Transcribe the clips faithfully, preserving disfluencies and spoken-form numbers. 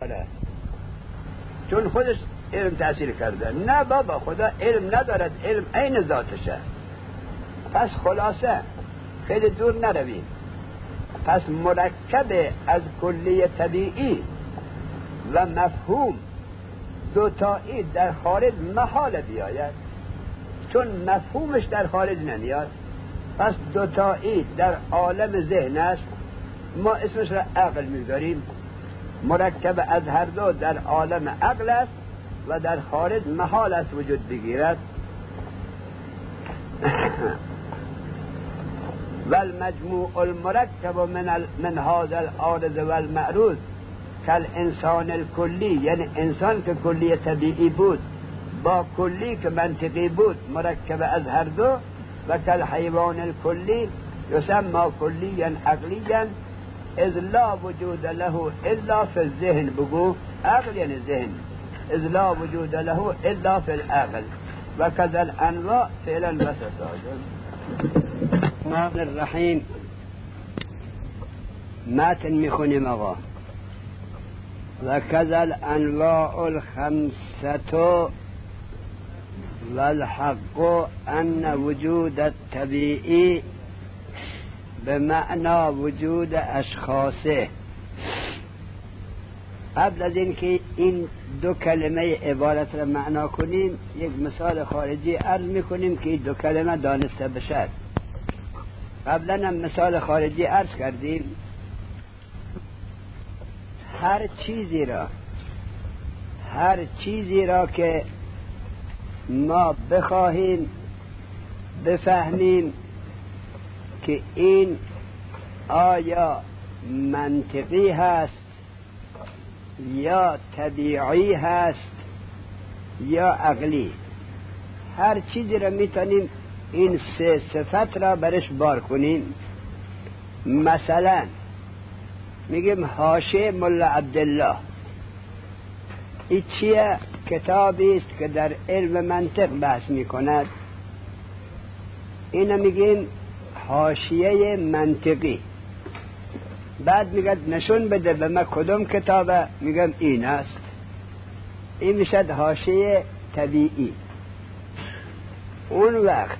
چون خودش علم تأثیر کرده. نه بابا، خدا علم ندارد، علم عین ذاتشه. پس خلاصه خیلی دور نرویم. پس مرکب از کلی طبیعی و مفهوم دوتایی در خارج محال بیاید، چون مفهومش در خارج نمیاد. پس دوتایی در عالم ذهن است، ما اسمش را عقل میذاریم. مرکب از هر دو در عالم عقل است و در خارج محال است وجود بگیرد. والمجموع المرکب من من هذا العارض والمعروض کالانسان الکلی، یعنی انسان که کلی طبیعی بود با کلی که منطقی بود، مرکب از هر دو. و کالحیوان الکلی یسمى کلیا عقلیا اذ لا وجود له الا فی الذهن. بگو عقل یعنی ذهن. اذ لا وجود له الا فی العقل و کذا الانواع فعلا بسطا. الرحمن الرحیم. متن میخونیم آقا. و کذا الانواع الخمسة والحق ان وجود الطبیعی بمعنى وجود اشخاصه. قبل از اینکه این دو کلمه عبارت را معنا کنیم، یک مثال خارجی عرض میکنیم که این دو کلمه دانسته بشد. قبلا هم مثال خارجی عرض کردیم. هر چیزی را هر چیزی را که ما بخواهیم بفهمیم که این آیا منطقی هست یا طبیعی هست یا عقلی، هر چیزی را میتونیم این سه صفت را برش بار کنیم. مثلا میگیم حاشیه ملا عبدالله، این چیه؟ کتابی است که در علم منطق بحث میکند. اینو میگیم حاشیه منطقی. بعد میگه نشون بده به من کدوم کتابه، میگم این است. این میشد حاشیه طبیعی. اون وقت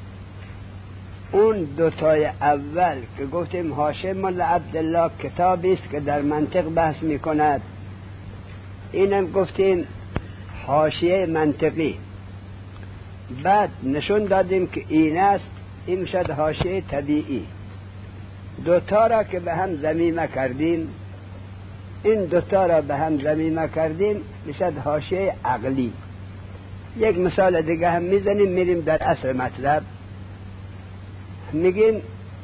اون دوتای اول که گفتیم حاشیه ملا عبدالله کتابی است که در منطق بحث میکند، اینم گفتیم حاشیه منطقی. بعد نشون دادیم که این است، این میشد حاشیه طبیعی. دوتا را که به هم ضمیمه کردیم، این دوتا را به هم ضمیمه کردیم میشد حاشیه عقلی. یک مثال دیگه هم میزنیم، میریم در اصل مطلب. میگیم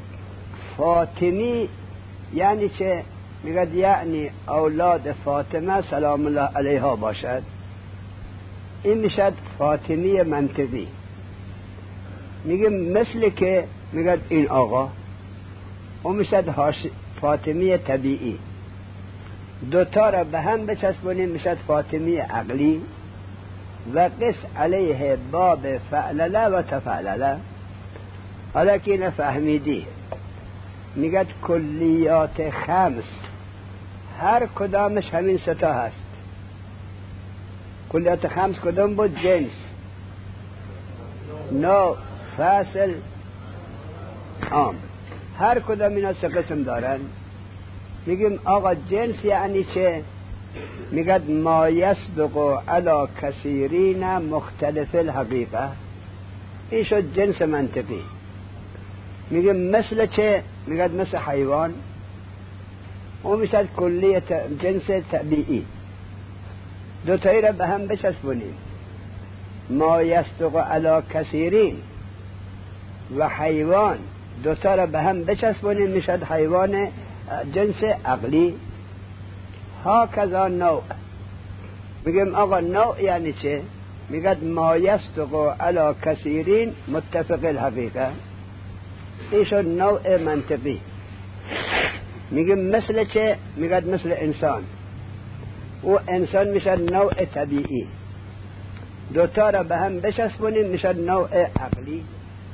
فاطمی یعنی چه؟ میگه یعنی اولاد فاطمه سلام الله علیها باشد. این میشد فاطمی منطقی. میگیم مثل که، میگه این آقا، اون میشد فاطمی طبیعی. دوتا را به هم بچسبونیم میشد فاطمی عقلی. و قس علیه باب فعلله و تفعلله. حالا که اینه فهمیدی، میگه کلیات خمس هر کدامش همین ستا هست. کلیات خمس کدام بود؟ جنس، نوع، فاصل، عام. هر کدام اینا سه قسم دارن. میگیم آقا جنس یعنی چه؟ میگه ما یصدق علی کثیرین مختلف الحقیقه. این شد جنس منطقی. میگه مثل چه؟ میگه مثل حیوان. اون میشد کلی جنس طبیعی. دو تایی را به هم بچسبونیم، ما یصدق علی کثیرین و حیوان، دو تا را به هم بچسبونیم میشد حیوان جنس عقلی. ها کذا نوع. میگم آقا نوع یعنی چه؟ میگه ما یصدق علی کثیرین متفق الحقیقه. این شد نوع منطقی. میگم مثل چه؟ میگه مثل انسان. و انسان میشد نوع طبیعی. دوتا را به هم بچسبونیم میشد نوع عقلی.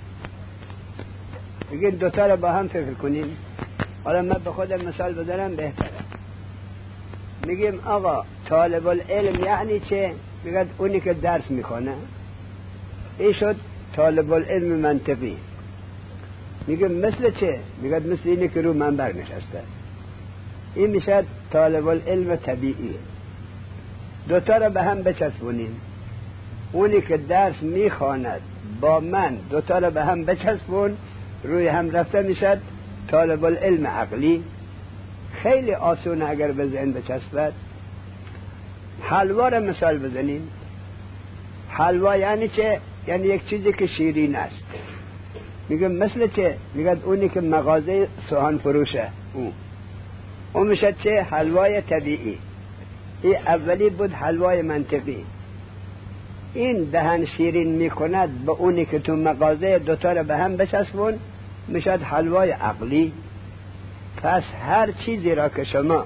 میگیم دوتا را با هم فکر کنیم. حالا من به خودم مثال بزنم بهتره. میگیم آقا طالب العلم یعنی چه؟ میگه اونی که درس میکنه. این شد طالب العلم منطقی. میگه مثل چه؟ میگه مثل اینی که رو منبر نشسته. این میشه طالب العلم طبیعی. دوتا را به هم بچسبونیم. اونی که درس میخواند با من دوتا را به هم بچسبون، روی هم رفته میشد طالب العلم عقلی. خیلی آسونه اگر به ذهن بچسبد. حلوا را مثال بزنیم. حلوا یعنی چه؟ یعنی یک چیزی که شیرین است. میگه مثل چه؟ میگه اونی که مغازه سوهان فروشه اون اون میشه چه؟ حلوای طبیعی. این اولی بود حلوای منطقی. این دهن شیرین میکند به اونی که تو مغازه دوتا را به هم بچسبون، میشه حلوای عقلی. پس هر چیزی را که شما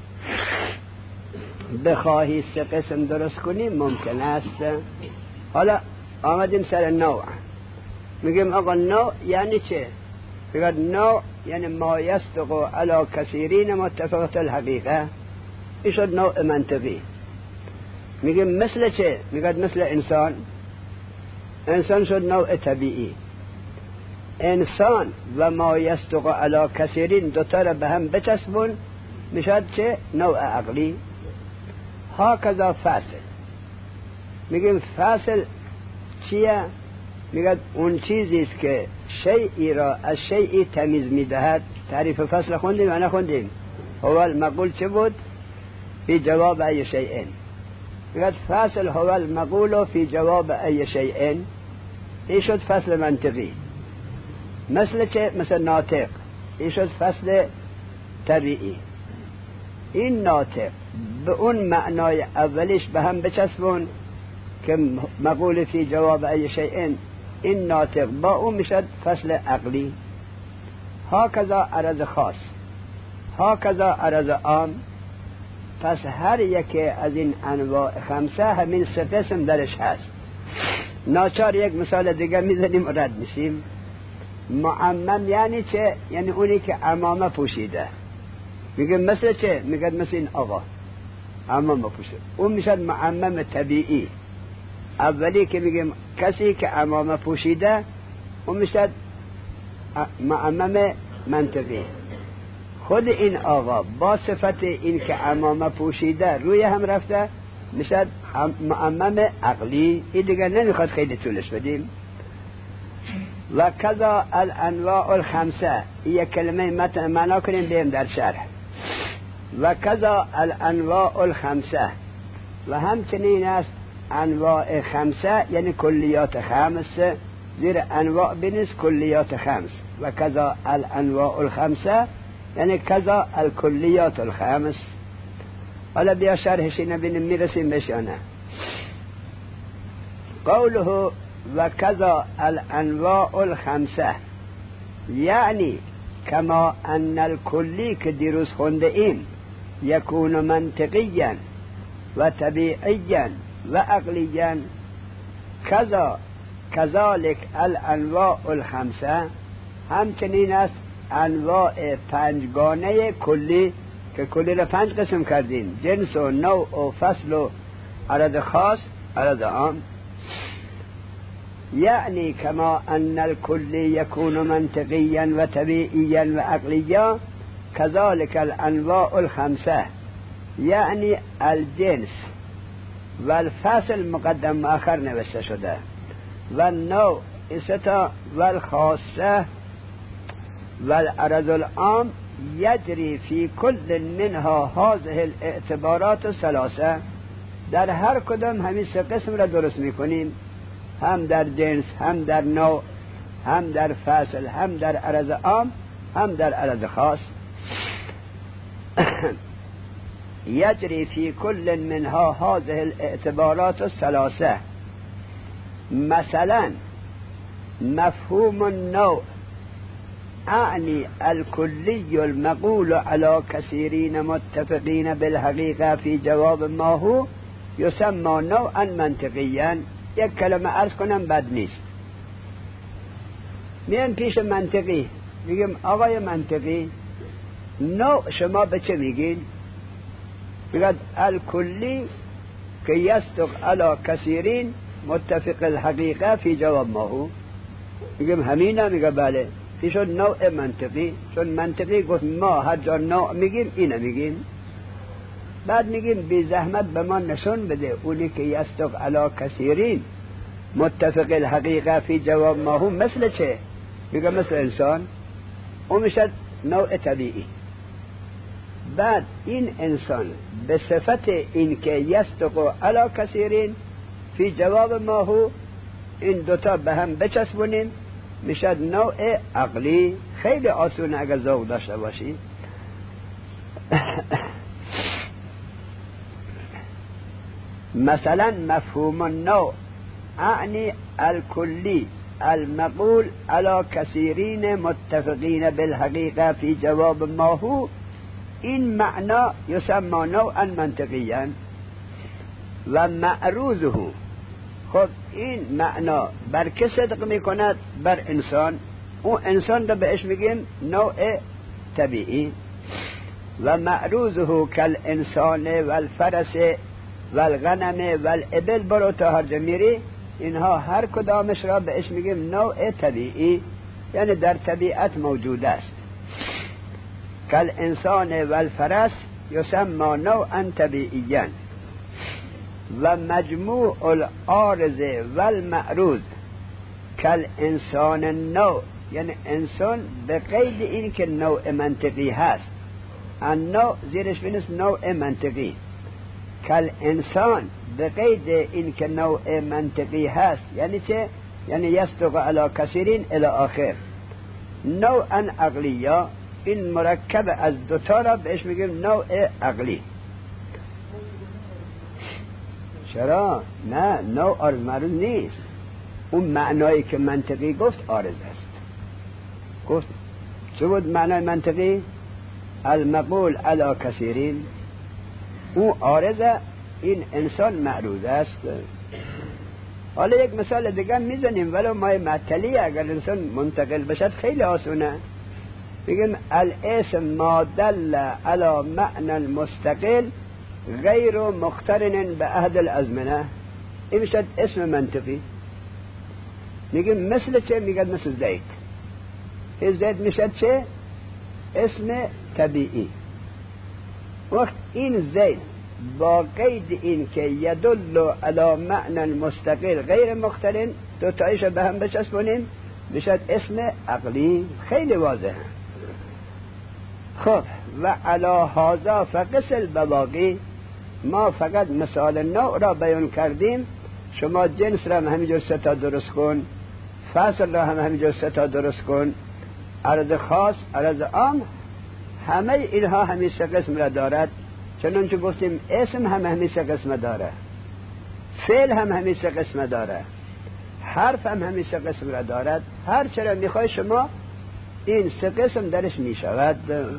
بخواهی سه قسم درست کنی ممکن است. حالا آمدیم سر نوع. میگیم آقا نوع یعنی چه؟ میگه نوع یعنی ما یصدق علی کثیرین متفقة الحقیقه. این شد نوع منطقی. میگیم مثل چه؟ میگه مثل انسان. انسان شد نوع طبیعی. انسان و ما یصدق علی کثیرین دوتا را به هم بچسبون میشد چه؟ نوع عقلی. ها کذا فاصل. میگیم فاصل چیه؟ میگه اون چیزی است که شیئی را از شیئی تمیز میدهد. تعریف فصل خوندیم یا نخوندیم؟ هو المقول چه بود؟ فی جواب ای شیئین. میگه فصل هو المقول فی جواب ای شیئین. این شد فصل منطقی. مثل چه؟ مثل ناطق. این شد فصل طبیعی. این ناطق به اون معنای اولیش به هم بچسبون که مقول فی جواب ای شیئین، این ناطق با اون میشد فصل عقلی. ها کذا عرض خاص، ها کذا عرض عام. پس هر یکی از این انواع خمسه همین سه قسم درش هست. ناچار یک مثال دیگه میزنیم و رد میشیم. معمم یعنی چه؟ یعنی اونی که عمامه پوشیده. میگه مثل چه؟ میگه مثل این آقا عمامه پوشیده. اون میشد معمم طبیعی. اولی که میگیم کسی که عمامه پوشیده، اون میشد معمم منطقی. خود این آقا با صفت این که عمامه پوشیده روی هم رفته میشد معمم عقلی. این دیگر نمیخواد خیلی طولش بدیم. و کذا الانواع الخمسه. یک کلمه متن معنا کنیم بیم در شرح. و کذا الانواع الخمسه. و همچنین است انواع خمسه، یعنی کلیات خمس. زیر انواع بنویس کلیات خمس. و کذا الانواع الخمسه یعنی کذا الکلیات الخمس. حالا بیا شرحش نبینیم میرسیم بشانه. قوله و کذا الانواع الخمسه یعنی کما ان الکلی که دیروز خونده ایم یکون منطقیا و طبیعیا و عقلیا، کذا کذالک الانواع الخمسه همچنین است انواع پنجگانه کلی که کلی را پنج قسم کردیم: جنس و نوع و فصل و عرض خاص عرض عام. یعنی کما ان الکلی یکون منطقیا و طبیعیا و عقلیا کذالک الانواع الخمسه یعنی الجنس و الفصل مقدم مؤخر نوشته شده و النوع استا و الخاصه و العرض العام یجری فی کل منها هذه الاعتبارات الثلاثه. در هر کدام همین سه قسم را درست میکنیم، هم در جنس، هم در نوع، هم در فصل، هم در عرض عام، هم در عرض خاص. یجری فی کل منها هذه الاعتبارات الثلاثه. مثلا مفهوم النوع اعنی الکلی المقول على کثیرین متفقین بالحقیقه فی جواب ما هو یسمى نوعا منطقیا. یک کلمه عرض کنم بد نیست. میان پیش منطقی میگم آقای منطقی، نوع شما به چه میگین؟ میگه الکلی که یصدق علی کثیرین متفق الحقیقه فی جواب ما هو. میگم همینه؟ میگه بله. این شد نوع منطقی، چون منطقی گفت ما هر جا نوع میگیم اینه میگیم. بعد میگیم بی زحمت به ما نشون بده اونی که یصدق علی کثیرین متفق الحقیقه فی جواب ما هو مثل چه؟ میگه مثل انسان. اون میشد نوع طبیعی. بعد این انسان به صفت این که یصدق علی کثیرین فی جواب ما هو، این دوتا به هم بچسبونیم میشد نوع عقلی. خیلی آسونه اگر ذوق داشته باشی. مثلا مفهوم النوع اعنی الکلی المقول علی کثیرین متفقین بالحقیقه فی جواب ما هو، این معنا یسمى نوعا منطقیا و معروضه. خب این معنا بر که صدق میکند؟ بر انسان. اون انسان رو بهش میگیم نوع طبیعی. و معروضه کل انسان و الفرس و الغنم و الابل، برو تا هر جا میری اینها هر کدامش را بهش میگیم نوع طبیعی، یعنی در طبیعت موجود است. کل انسان و الفرس یسمى نوعا طبیعیا. و مجموع العارض و المعروض کل انسان نوع، یعنی انسان به قید این که نوع منطقی هست. النوع زیرش بینست نوع منطقی. کل انسان به قید این که نوع منطقی هست یعنی چه؟ یعنی یصدق علی کثیرین الی آخر. نوعا عقلیا، این مرکب از دوتا را بهش میگیم نوع عقلی. چرا؟ نه، نوع عارض معروض نیست. اون معنایی که منطقی گفت عارض است. گفت چه بود معنای منطقی؟ المقول علی کثیرین، اون عارضه، این انسان معروض است. حالا یک مثال دیگه میزنیم ولو مای معطلی، اگر انسان منتقل بشد خیلی آسونه. بگیم الاسم ما دل علی معنی مستقل غیر مقترن به احد الازمنه، این میشد اسم منطقی. میگیم مثل چه؟ میگد مثل زید. این زید میشد چه؟ اسم طبیعی. وقت این زید با قید این که یدل علی معنی مستقل غیر مقترن، دو تایش به هم بچسبونیم میشد اسم عقلی. خیلی واضحه. خب و علی هذا فقس البواقی، ما فقط مثال نوع را بیان کردیم. شما جنس را هم همینجور سه تا درست کن، فصل را هم همینجور سه تا درست کن، عرض خاص، عرض عام، همه اینها همین سه قسم را دارد. چنانچه گفتیم اسم هم همین سه قسم داره، فعل هم همین سه قسم داره، حرف هم همین سه قسم را دارد. هر چرا میخوای شما این سه قسم درش میشود.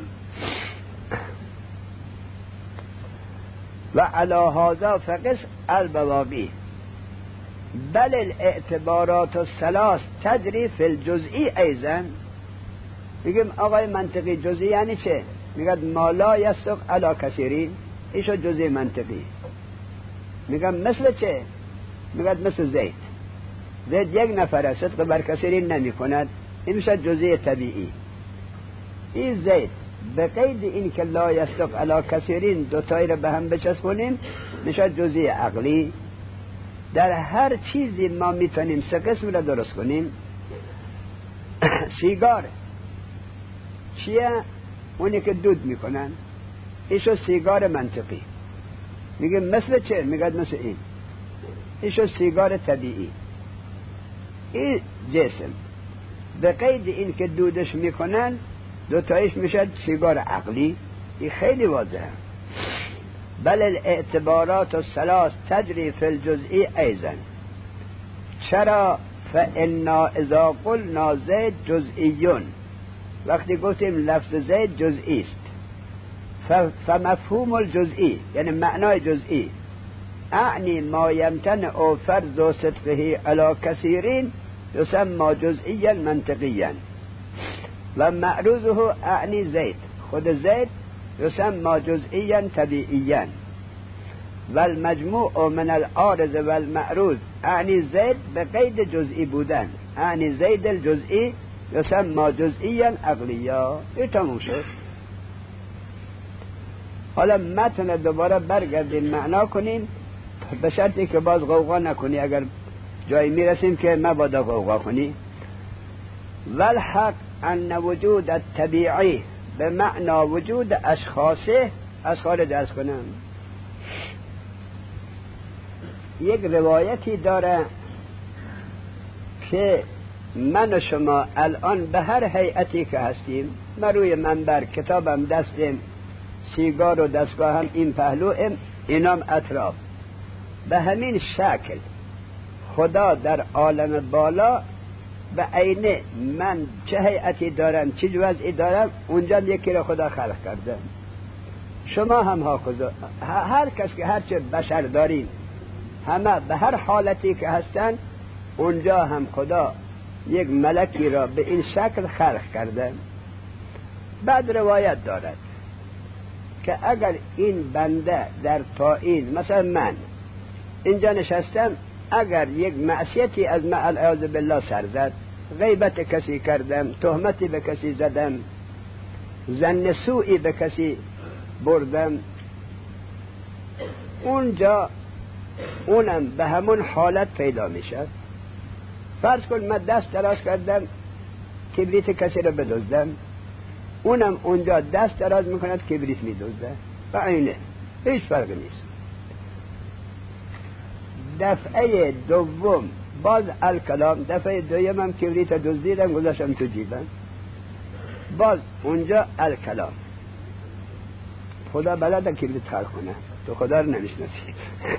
و علی هذا فقس البواقی بل الاعتبارات الثلاث تجری فی الجزئی ایضا. میگم آقای منطقی جزئی یعنی چه؟ میگد ما لا یصدق علی کثیرین، ایشو جزئی منطقی. میگم مثل چه؟ میگد مثل زید. زید یک نفر صدق بر کثیرین نمی کند، این میشه جزئی طبیعی. این زید به قید این که لا یصدق علی کثیرین دوتایی رو به هم بچسبونیم میشه جزئی عقلی. در هر چیزی ما میتونیم سه قسم رو درست کنیم. سیگار چیه؟ اونی که دود میکنن، ایشو سیگار منطقی. میگه مثل چه؟ میگه مثل این، ایشو سیگار طبیعی. این جسم به قید این که دودش میکنن دوتایش میشد سیگار عقلی. این خیلی واضحه. بل الاعتبارات الثلاث تجری فی الجزئی ایضا. چرا؟ فانا اذا قلنا زید جزئیون، وقتی گفتیم لفظ زید جزئی است، فمفهوم الجزئی یعنی معنای جزئی اعنی ما یمتنع فرض صدقه علی کثیرین یسمى جزئیا منطقیا. و معروضه اعنی زید، خود زید یسمى جزئیا طبیعیا والمجموع من العارض والمعروض اعنی زید به قید جزئی بودن، اعنی زید الجزئی یسمى جزئیا عقلیا. این تموم شد. حالا متن دوباره برگردیم معنا کنیم، به شرطی که باز غوغا نکنی. اگر جایی میرسیم که مبادا غوغا کنی. والحق ان وجود الطبیعی به معنا وجود اشخاصه. اشخاص درس کنم. یک روایتی داره که من و شما الان به هر هیئتی که هستیم، من روی منبر، کتابم دستم، سیگار و دستگاه هم این پهلوم، اینام اطراف، به همین شکل خدا در عالم بالا به عینه من چه هیئتی دارم، چه وضعی دارم، اونجا یکی را خدا خلق کرده. شما هم ها خدا، هر کس که هرچه بشر دارین، همه به هر حالتی که هستن، اونجا هم خدا یک ملکی را به این شکل خلق کرده. بعد روایت دارد که اگر این بنده در پایین، مثلا من اینجا نشستم، اگر یک معصیتی از من العیاذ بالله سر زد، غیبت کسی کردم، تهمتی به کسی زدم، ظن سوئی به کسی بردم، اونجا اونم به همون حالت پیدا میشد. فرض کن من دست دراز کردم کبریت کسی رو بدزدم، اونم اونجا دست دراز میکند کبریت میدزده، و عینه هیچ فرقی نیست. دفعه دوم باز الکلام، دفعه دوم هم کبریت دزدیدم گذاشتم تو جیبم، باز اونجا الکلام. خدا بلده کبریت خلق کنه، تو خدا رو نمیشناسی.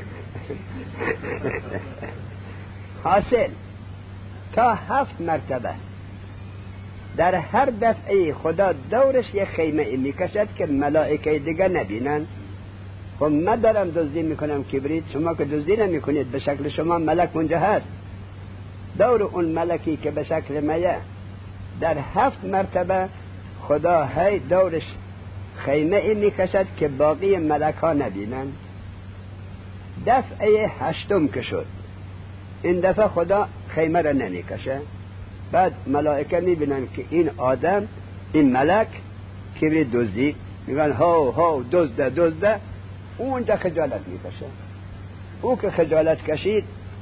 حاصل تا هفت مرتبه در هر دفعه خدا دورش یک خیمه ای میکشد که ملائکه دیگه نبینن. خب من دارم دزدی میکنم کبریت، شما که دزدی نمیکنید، به شکل شما ملک اونجا هست. دور اون ملکی که به شکل میه در هفت مرتبه خدا هی دورش خیمه ای میکشد که باقی ملک ها نبینن. دفعه هشتم که شد، این دفعه خدا خیمه را نمیکشه. بعد ملائکه میبینن که این آدم، این ملک کبریت دزدی، میگن هاو هاو دزده دزده. اونجا خجالت میکشه. او که خجالت کشید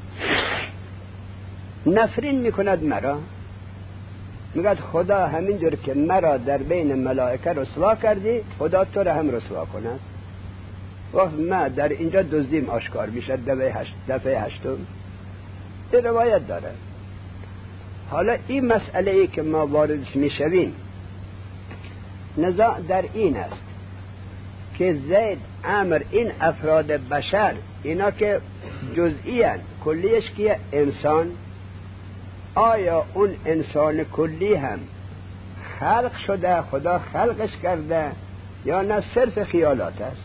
نفرین میکند مرا، میگد خدا همینجور که مرا در بین ملائکه رسوا کردی، خدا تو را هم رسوا کند. وقت ما در اینجا دزدیم آشکار میشد. دفعه هشت دفعه هشتم این روایت داره. حالا این مسئله ای که ما واردش میشویم، نزاع در این است که زید، عمر، این افراد بشر، اینا که جزئی هستند، کلیش که انسان، آیا اون انسان کلی هم خلق شده، خدا خلقش کرده، یا نه صرف خیالات است؟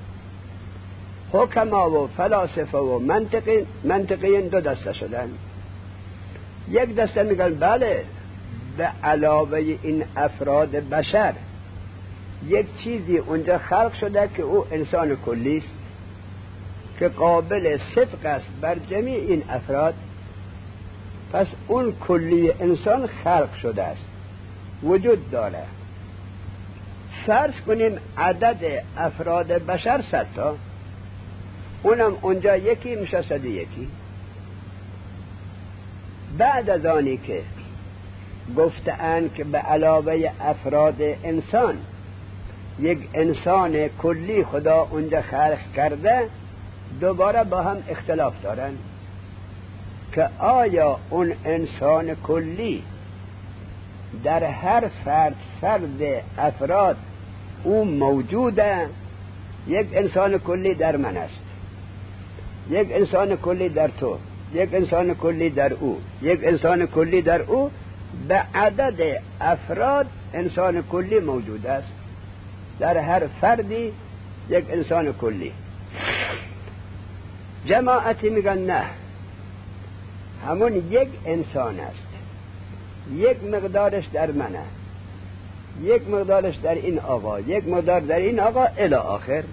حکما و فلاسفه و منطقی منطقیین دو دسته شدن. یک دسته میگن بله، به علاوه این افراد بشر یک چیزی اونجا خلق شده که او انسان کلی است، که قابل صدق است بر جمیع این افراد. پس اون کلی انسان خلق شده است، وجود داره. فرض کنیم عدد افراد بشر صد تا، اونم اونجا یکی میشه صد یکی. بعد از آنی که گفتن که به علاوه افراد انسان یک انسان کلی خدا اونجا خلق کرده، دوباره با هم اختلاف دارن که آیا اون انسان کلی در هر فرد فرد افراد او موجوده. یک انسان کلی در من است، یک انسان کلی در تو، یک انسان کلی در او، یک انسان کلی در او. به عدد افراد انسان کلی موجود است، در هر فردی یک انسان کلی. جماعتی میگن نه، همون یک انسان است، یک مقدارش در منه، یک مقدارش در این آقا، یک مقدار در این آقا الی آخر.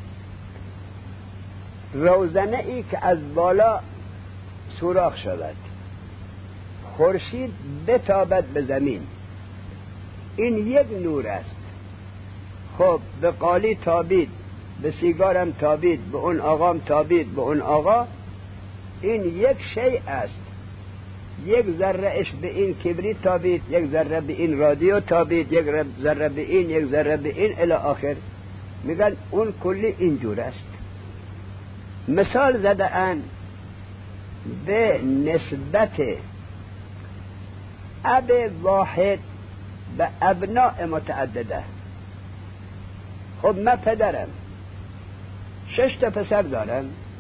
روزنه ای که از بالا سوراخ شود، خورشید بتابد به زمین، این یک نور است. خب به قالی تابید، به سیگارم تابید، به اون آقام تابید، به اون آقا، این یک شیء است. یک ذره اش به این کبریت تابید، یک ذره به این رادیو تابید، یک ذره به این، یک ذره به این الی آخر. میگن اون کلی اینجور است. مثال زده ان به نسبت اب واحد به ابناء متعدده. خب من پدرم، شش تا پسر دارم،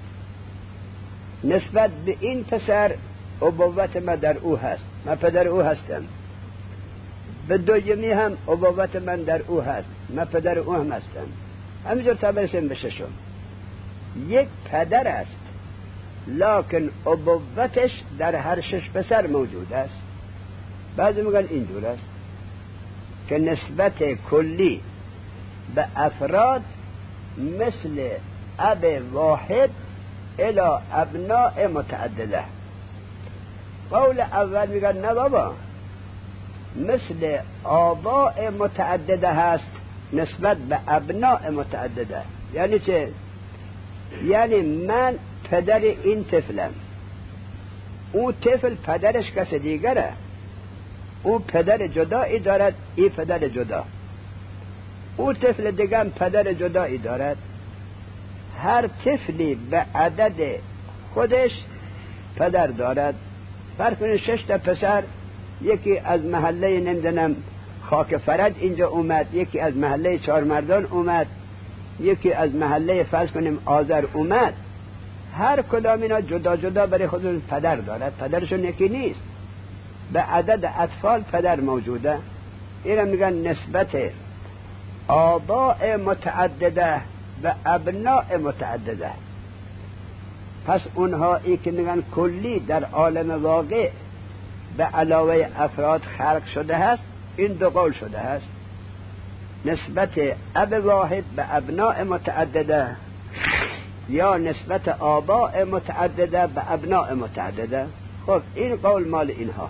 نسبت به این پسر ابوت من در او هست، من پدر او هستم. به دومی هم ابوت من در او هست، من پدر او هم هستم. همینجور تا برسیم به ششم. یک پدر است، لکن ابوتش در هر شش پسر موجود است. بعضی میگن اینجور است که نسبت کلی به افراد مثل اب واحد الی ابناء متعدده. قول اول میگن نه بابا، مثل آباء متعدده هست نسبت به ابناء متعدده. یعنی چه؟ یعنی من پدر این طفلم، او طفل پدرش کس دیگره، او پدر جدایی دارد، این پدر جدا. او طفل دیگه هم پدر جدایی دارد. هر طفلی به عدد خودش پدر دارد. فرض کنید شش تا پسر، یکی از محله نمیدونم خاک فرد اینجا اومد، یکی از محله چهارمردان اومد، یکی از محله فرض کنیم آذر اومد. هر کدام اینا جدا جدا برای خودشون پدر دارد، پدرشون یکی نیست. به عدد اطفال پدر موجوده. اینا میگن نسبت آباء متعدده و ابناء متعدده. پس اونها ای که میگن کلی در عالم واقع به علاوه افراد خلق شده هست، این دو قول شده هست. نسبت اب واحد به ابناء متعدده یا نسبت آباء متعدده به ابناء متعدده. خب این قول مال اینها.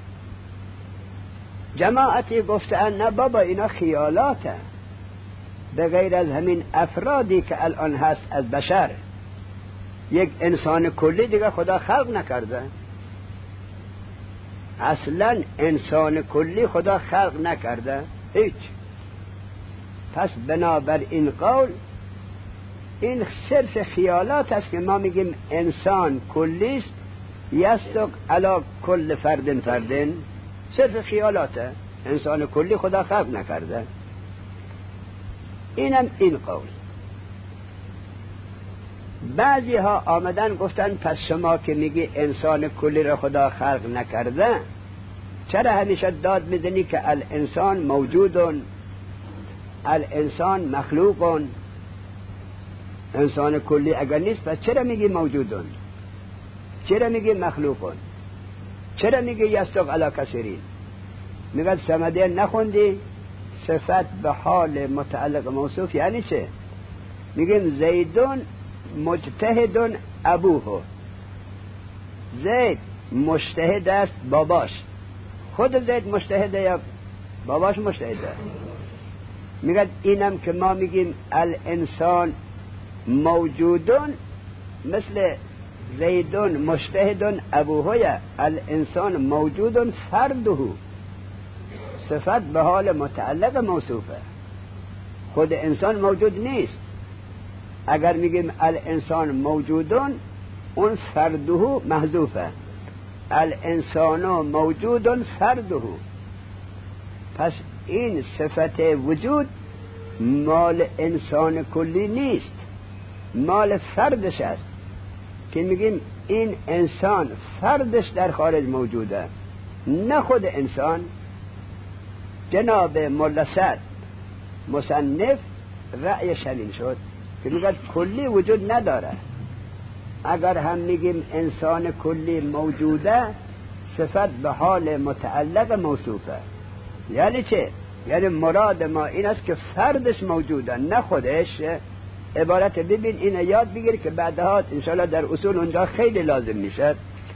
جماعتی گفتن نه بابا اینا خیالاته، به غیر از همین افرادی که الان هست از بشر، یک انسان کلی دیگه خدا خلق نکرده. اصلا انسان کلی خدا خلق نکرده هیچ. پس بنابر این قول این صرف خیالات است که ما میگیم انسان کلیست یستق علی کل فردن فردن. صرف خیالاته، انسان کلی خدا خلق نکرده. اینم این قول. بعضی ها آمدن گفتن پس شما که میگی انسان کلی را خدا خلق نکرده، چرا همیشه داد میدنی که الانسان موجودون، الانسان مخلوقون؟ انسان کلی اگر نیست پس چرا میگی موجودون؟ چرا میگی مخلوقون؟ چرا میگی یستق علی کثیرین؟ میگه سمده نخوندی؟ صفت به حال متعلق موصوف یعنی چه؟ میگیم زیدون مجتهدون ابوه. زید مجتهد است باباش. خود زید مجتهده یا باباش مجتهده؟ میگه اینم که ما میگیم الانسان موجودون مثل زیدون مجتهدون ابوه، یا الانسان موجودون فرده. صفت به حال متعلق موصوفه، خود انسان موجود نیست. اگر میگیم الانسان موجودون اون فرده محذوفه، الانسان موجودون فرده. پس این صفت وجود مال انسان کلی نیست، مال فردش است که میگیم این انسان فردش در خارج موجوده، نه خود انسان. جناب مولا صدر مصنف رأی شنین شد که میگه کلی وجود نداره. اگر هم میگیم انسان کلی موجوده، صفت به حال متعلق موصوفه. یعنی چه؟ یعنی مراد ما این است که فردش موجوده نه خودش. عبارت ببین این یاد بگیر که بعدها انشاءالله در اصول اونجا خیلی لازم میشه.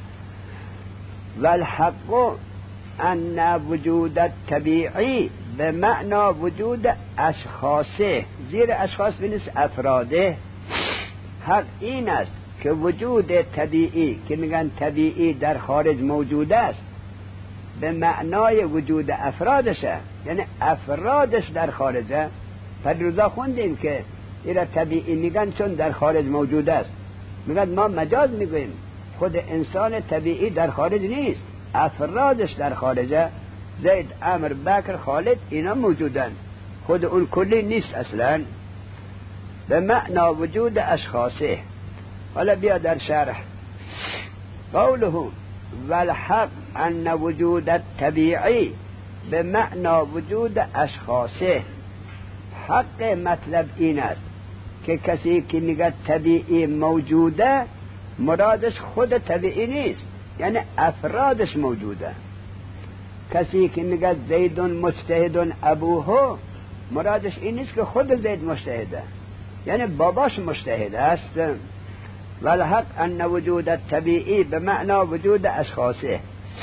والحق ان وجود طبیعی به معنا وجود اشخاصه، زیر اشخاص بینیست افراده. حق این است که وجود طبیعی که میگن طبیعی در خارج موجود است به معنای وجود افرادشه، یعنی افرادش در خارجه. فدروزا خوندیم که ایره طبیعی میگن چون در خارج موجود است. میگن ما مجاز میگویم، خود انسان طبیعی در خارج نیست، افرادش در خارجه. زید، عمر، بکر، خالد اینا موجودن، خود اون کلی نیست اصلا. به معنا وجود اشخاصه. حالا بیا در شرح. قوله والحق ان وجود الطبیعی به معنا وجود اشخاصه. حق مطلب این است که کسی که میگه طبیعی موجوده مرادش خود طبیعی نیست، یعنی افرادش موجوده. کسی که میگه زید مجتهد ابوه مرادش این نیست که خود زید مجتهده، یعنی باباش مجتهد است. والحق ان وجود الطبیعی به معنا وجود اشخاصه.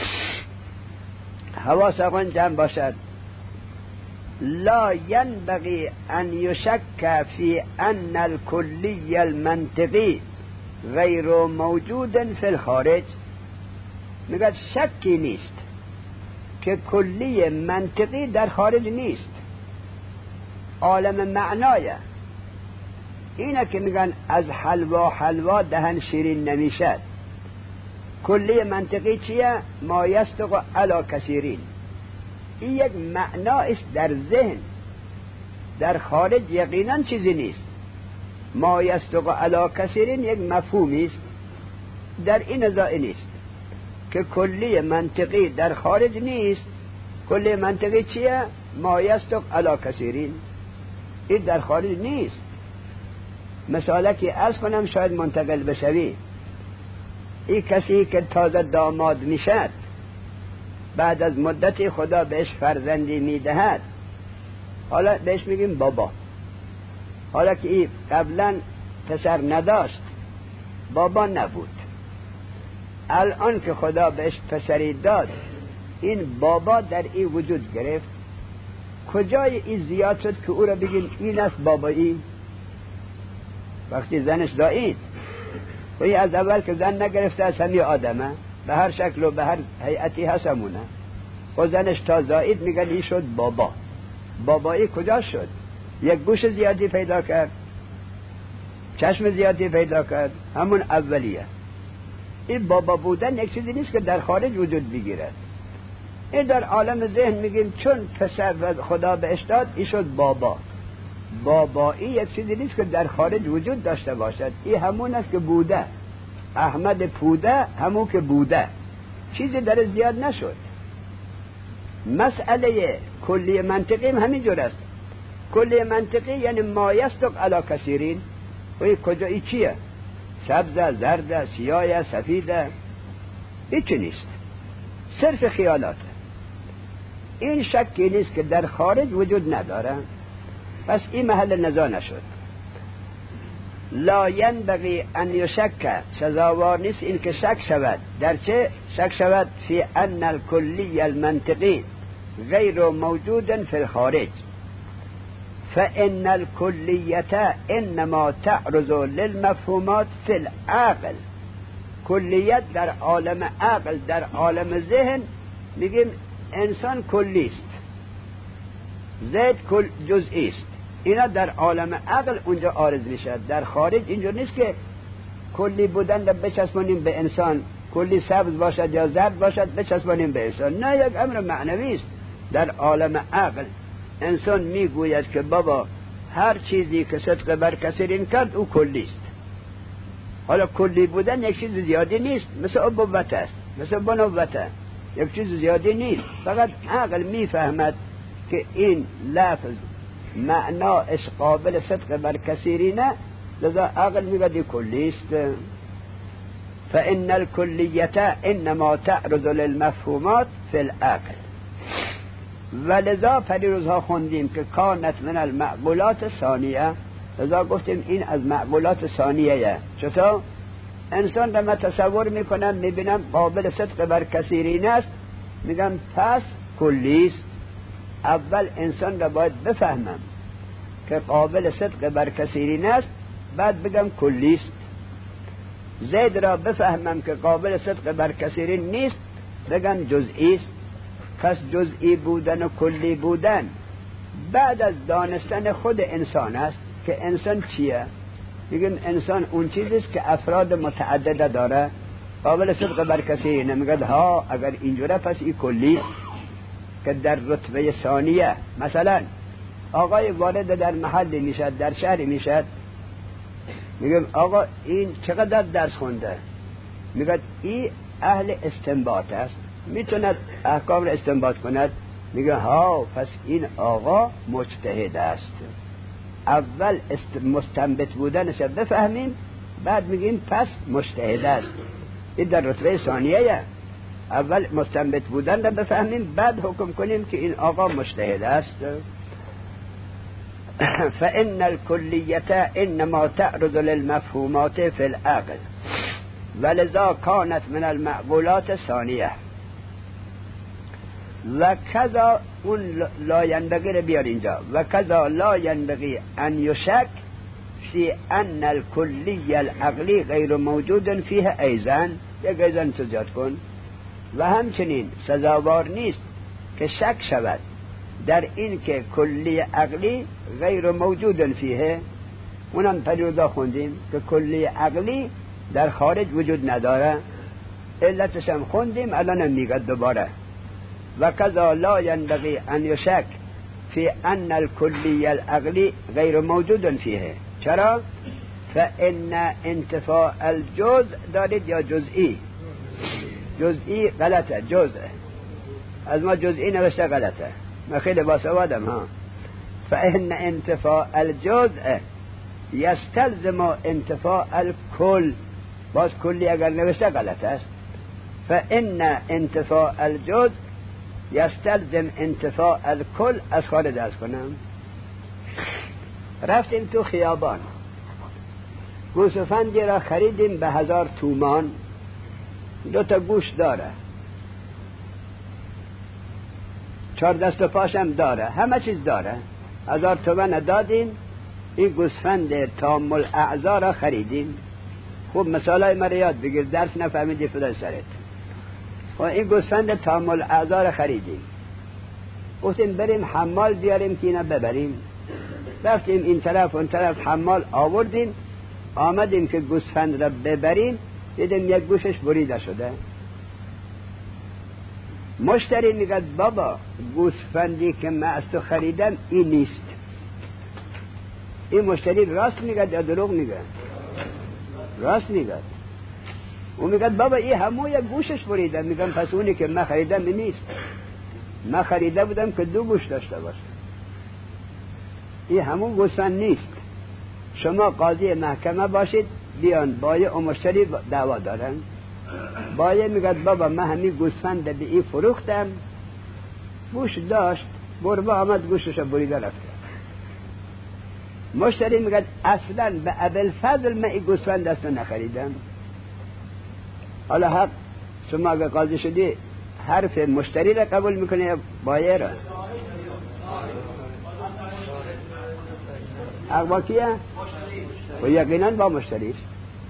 حواسقون جمع باشد. لا ينبغي ان يشك في ان الكلي المنطقي غیر موجود فی الخارج. میگه شکی نیست که کلی منطقی در خارج نیست، عالم معنایه. اینه که میگن از حلوا حلوا دهن شیرین نمیشد. کلی منطقی چیه؟ ما یستق علی کثیرین. این یک معنا است در ذهن، در خارج یقینا چیزی نیست. ما یستق علی کثیرین یک مفهومی است، در این ازای نیست که کلی منطقی در خارج نیست. کلی منطقی چیه؟ ما یستق علی کثیرین. این در خارج نیست. مثاله که عرض کنم شاید منتقل بشوی. این کسی که تازه داماد میشد، بعد از مدتی خدا بهش فرزندی میدهد، حالا بهش میگیم بابا. حالا که این قبلا پسر نداشت، بابا نبود. الان که خدا بهش پسری داد، این بابا در این وجود گرفت. کجای این زیاد شد که او را بگیم این است بابایی؟ وقتی زنش دایید و این از اول که زن نگرفته از همی آدمه، به هر شکل و به هر هیئتی هستمونه، و زنش تا زایید میگن این شد بابا. بابایی کجا شد؟ یک گوش زیادی پیدا کرد، چشم زیادی پیدا کرد، همون اولیه. این بابا بودن یک چیزی نیست که در خارج وجود بگیرد. این در عالم ذهن میگیم چون پسر خدا بهش داد این شد بابا. بابایی یک چیزی نیست که در خارج وجود داشته باشد. این همون است که بوده. احمد پوده همون که بوده، چیزی در زیاد نشد. مسئله کلی منطقی همین جور است. کلی منطقی یعنی ما یستق علی کثیرین. و این کجا ای چیه؟ سبزه، زرده، سیاه، سفیده، هیچی نیست، صرف خیالاته. این شکی نیست که در خارج وجود نداره. پس این محل نزاع نشد. لا ینبغی ان یشک، سزاوار نیست این که شک شود. در چه شک شود؟ فی ان الکلی المنطقی غیر موجود فی الخارج، فان الکلیت انما تعرض للمفهومات فی العقل. کلیت در عالم عقل، در عالم ذهن میگیم انسان کلی است، زید کل جزئی است. اینا در عالم عقل اونجا عارض میشه. در خارج اینجور نیست که کلی بودن رو بچسبانیم به انسان، کلی سبز باشد یا زرد باشد بچسبانیم به انسان. نه، یک امر معنوی است. در عالم عقل انسان میگوید که بابا هر چیزی که صدق بر کثیرین کرد او کلی است. حالا کلی بودن یک چیز زیادی نیست، مثل ابوت است، مثل بنوت، یک چیز زیادی نیست. فقط عقل میفهمد که این لفظ معناش قابل صدق بر کثیرینه، لذا عقل میگه کلی است. فان الکلیت انما تعرض للمفهومات فی العقل. ولذا پریروزها خوندیم که کانت من المعقولات ثانیه، لذا گفتیم این از معقولات ثانیه. چطور؟ انسان را من تصور میکنم میبینم قابل صدق بر کثیرین است، میگم پس کلیست. اول انسان را باید بفهمم که قابل صدق بر کثیرین است، بعد بگم کلیست. زید را بفهمم که قابل صدق بر کثیرین نیست، بگم جزئی است. پس جزئی بودن و کلی بودن بعد از دانستن خود انسان است که انسان چیه. میگم انسان اون چیزی است که افراد متعدده داره، قابل صدق بر کثیرین. میگه ها اگر اینجوره پس این کلی است که در رتبه ثانیه. مثلا آقای وارد در محلی میشد، در شهری میشد، میگم آقا این چقدر درس خونده؟ میگه این اهل استنباط است، میتوند احکام را استنباط کند. میگه ها پس این آقا مجتهد است. اول است مستنبط بودنش بفهمیم، بعد میگیم پس مجتهد است. این در رتبه ثانیه. اول مستنبط بودن را بفهمیم، بعد حکم کنیم که این آقا مجتهد است. فإن الكلية إنما تعرض للمفهومات في العقل ولذا كانت من المعقولات الثانية. و کذا اون لا ينبغي رو بیار اینجا، و کذا لا ينبغي ان يشك في ان الكلية العقلي غیر موجود فيه ایضا. یک ایضا تزیاد کن. و همچنین سزاوار نیست که شک شود در این که کلی عقلی غیر موجود فیه. اونم پریودا خوندیم که کلی عقلی در خارج وجود نداره، علتش هم خوندیم، الان هم میگه دوباره. و کذا لا ينبغي ان يشك في ان الكلي العقلی غیر موجود فیه. چرا؟ فان انتفاع الجزء دارید یا جزئی؟ جزئی غلطه، جزء از ما جزئی نوشته غلطه، من خیلی باسوادم ها. فإن انتفاع الجزء يستلزم انتفاع الكل، باز کلی اگر نوشته غلط است. فإن انتفاع الجزء يستلزم انتفاع الكل. از خارج درس کنم. رفتیم تو خیابان، گوسفندی را خریدیم به هزار تومان، دو تا گوش داره، چهار دست و پاشم داره، همه چیز داره. هزار تومن دادیم، این گوسفند تام الاعضا را خریدیم. خوب مثالای مرا یاد بگیر، درس نفهمیدی فدای سرت. و این گوسفند تام الاعضا را خریدیم، گفتیم بریم حمال بیاریم که اینا ببریم. رفتیم این طرف اون طرف حمال آوردیم، آمدیم که گوسفند را ببریم، دیدیم یک گوشش بریده شده. مشتری میگه بابا گوسفندی که من از تو خریدم این نیست. این مشتری راست میگه یا دروغ میگه؟ راست میگه. اون میگه بابا این همون یک گوشش بریده. میگم پس اونی که من خریدم این نیست، من خریده بودم که دو گوش داشته باشه. این همون گوسفند نیست. شما قاضی محکمه باشید، بیان بایع و مشتری دعوا دارن. بایع میگه بابا من همین گوسفند به این فروختم، گوش داشت، گربه آمد گوششو بریده رفت. مشتری میگه اصلا به ابوالفضل من این گوسفند دستو نخریدم. حالا حق شما اگه قاضی شدی حرف مشتری را قبول میکنه یا بایع را؟ حق با کیه؟ و یقینا با مشتری است.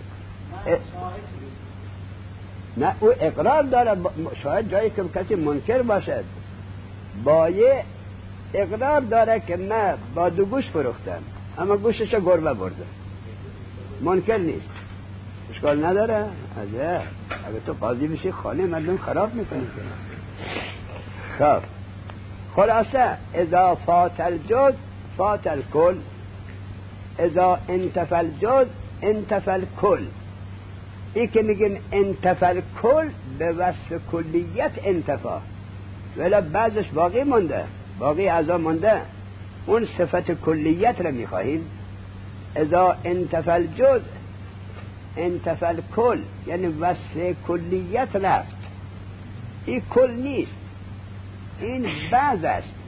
نه او اقرار داره، شاید جایی که کسی منکر باشد. بایع اقرار داره که من با دو گوش فروختم اما گوشش گربه برده، منکر نیست، اشکال نداره. عجب، اگه تو قاضی بشی خانه مردم خراب میکنی. خب خلاصه اذا فات الجزء فات الكل، اذا انتفى الجزء انتفى الكل. ای که میگیم انتفى الكل به وصف کلیت انتفا، ولی بعضش باقی مونده، باقی اعضا مونده، اون صفت کلیت رو میخواهیم. اذا انتفى الجزء انتفى الكل، یعنی وصف کلیت رفت. این کل نیست، این بعض است.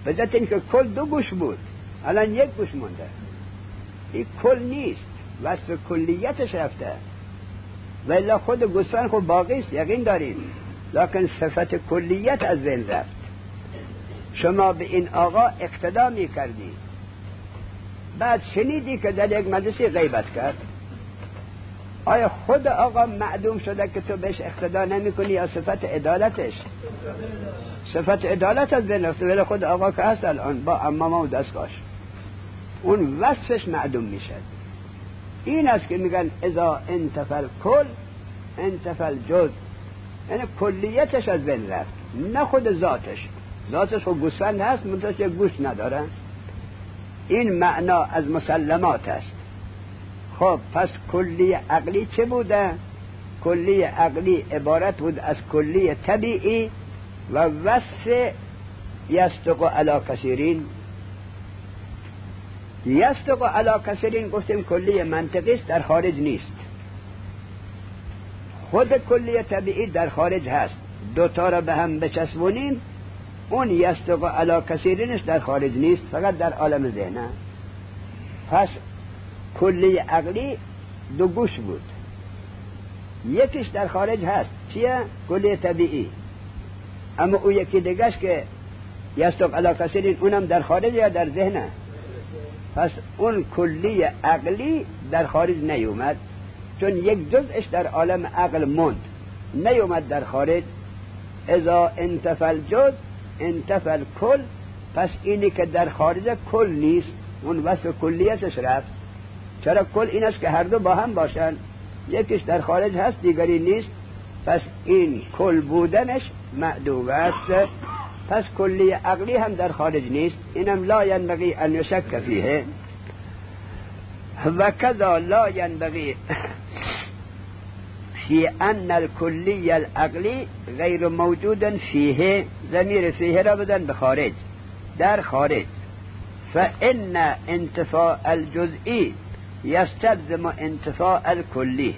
به ذات اینکه کل دو گوش بود الان یک گوش مونده. این کل نیست، وصف کلیتش رفته، ولی خود گوسفند خود باقی است، یقین داریم، لکن صفت کلیت از ذهن رفت. شما به این آقا اقتدا می کردی، بعد شنیدی که در یک مجلسی غیبت کرد، آیا خود آقا معدوم شده که تو بهش اقتدا نمی کنی یا صفت عدالتش؟ صفت عدالت از ذهن رفته، ولی خود آقا که هست الان با امامه و دستگاش اون وصفش معدوم میشه. این است که میگن اذا انتفل کل انتفل جز، یعنی کلیتش از بین رفت، نه خود ذاتش. ذاتش خود گوسفند هست منتهاش یک گوش نداره. این معنا از مسلمات است. خب پس کلی عقلی چه بوده؟ کلی عقلی عبارت بود از کلی طبیعی و وصف یصدق علی کثیرین. یصدق علی کثیرین گفتیم کلی منطقی است، در خارج نیست. خود کلی طبیعی در خارج هست، دوتا را به هم بچسبونیم اون یصدق علی کثیرینش در خارج نیست، فقط در عالم ذهنه. پس کلی عقلی دو گوش بود، یکیش در خارج هست، چیه؟ کلی طبیعی. اما او یکی دیگهش که یصدق علی کثیرین اونم در خارج یا در ذهنه. پس اون کلی عقلی در خارج نیومد، چون یک جزءش در عالم عقل موند، نیومد در خارج. اذا انتفل جز انتفل کل، پس اینی که در خارج کل نیست، اون وصف کلیتش رفت. چرا کل این است که هر دو با هم باشن، یکیش در خارج هست دیگری نیست، پس این کل بودنش معدوم است. پس کلی عقلی هم در خارج نیست، اینم لا ینبغی ان یشک فیه. و کذا لا ینبغی فی ان الکلی العقلی غیر موجود فیه، ضمیر فیه را بدن به خارج، در خارج. فان انتفاء الجزئی یستلزم انتفاء الکلی.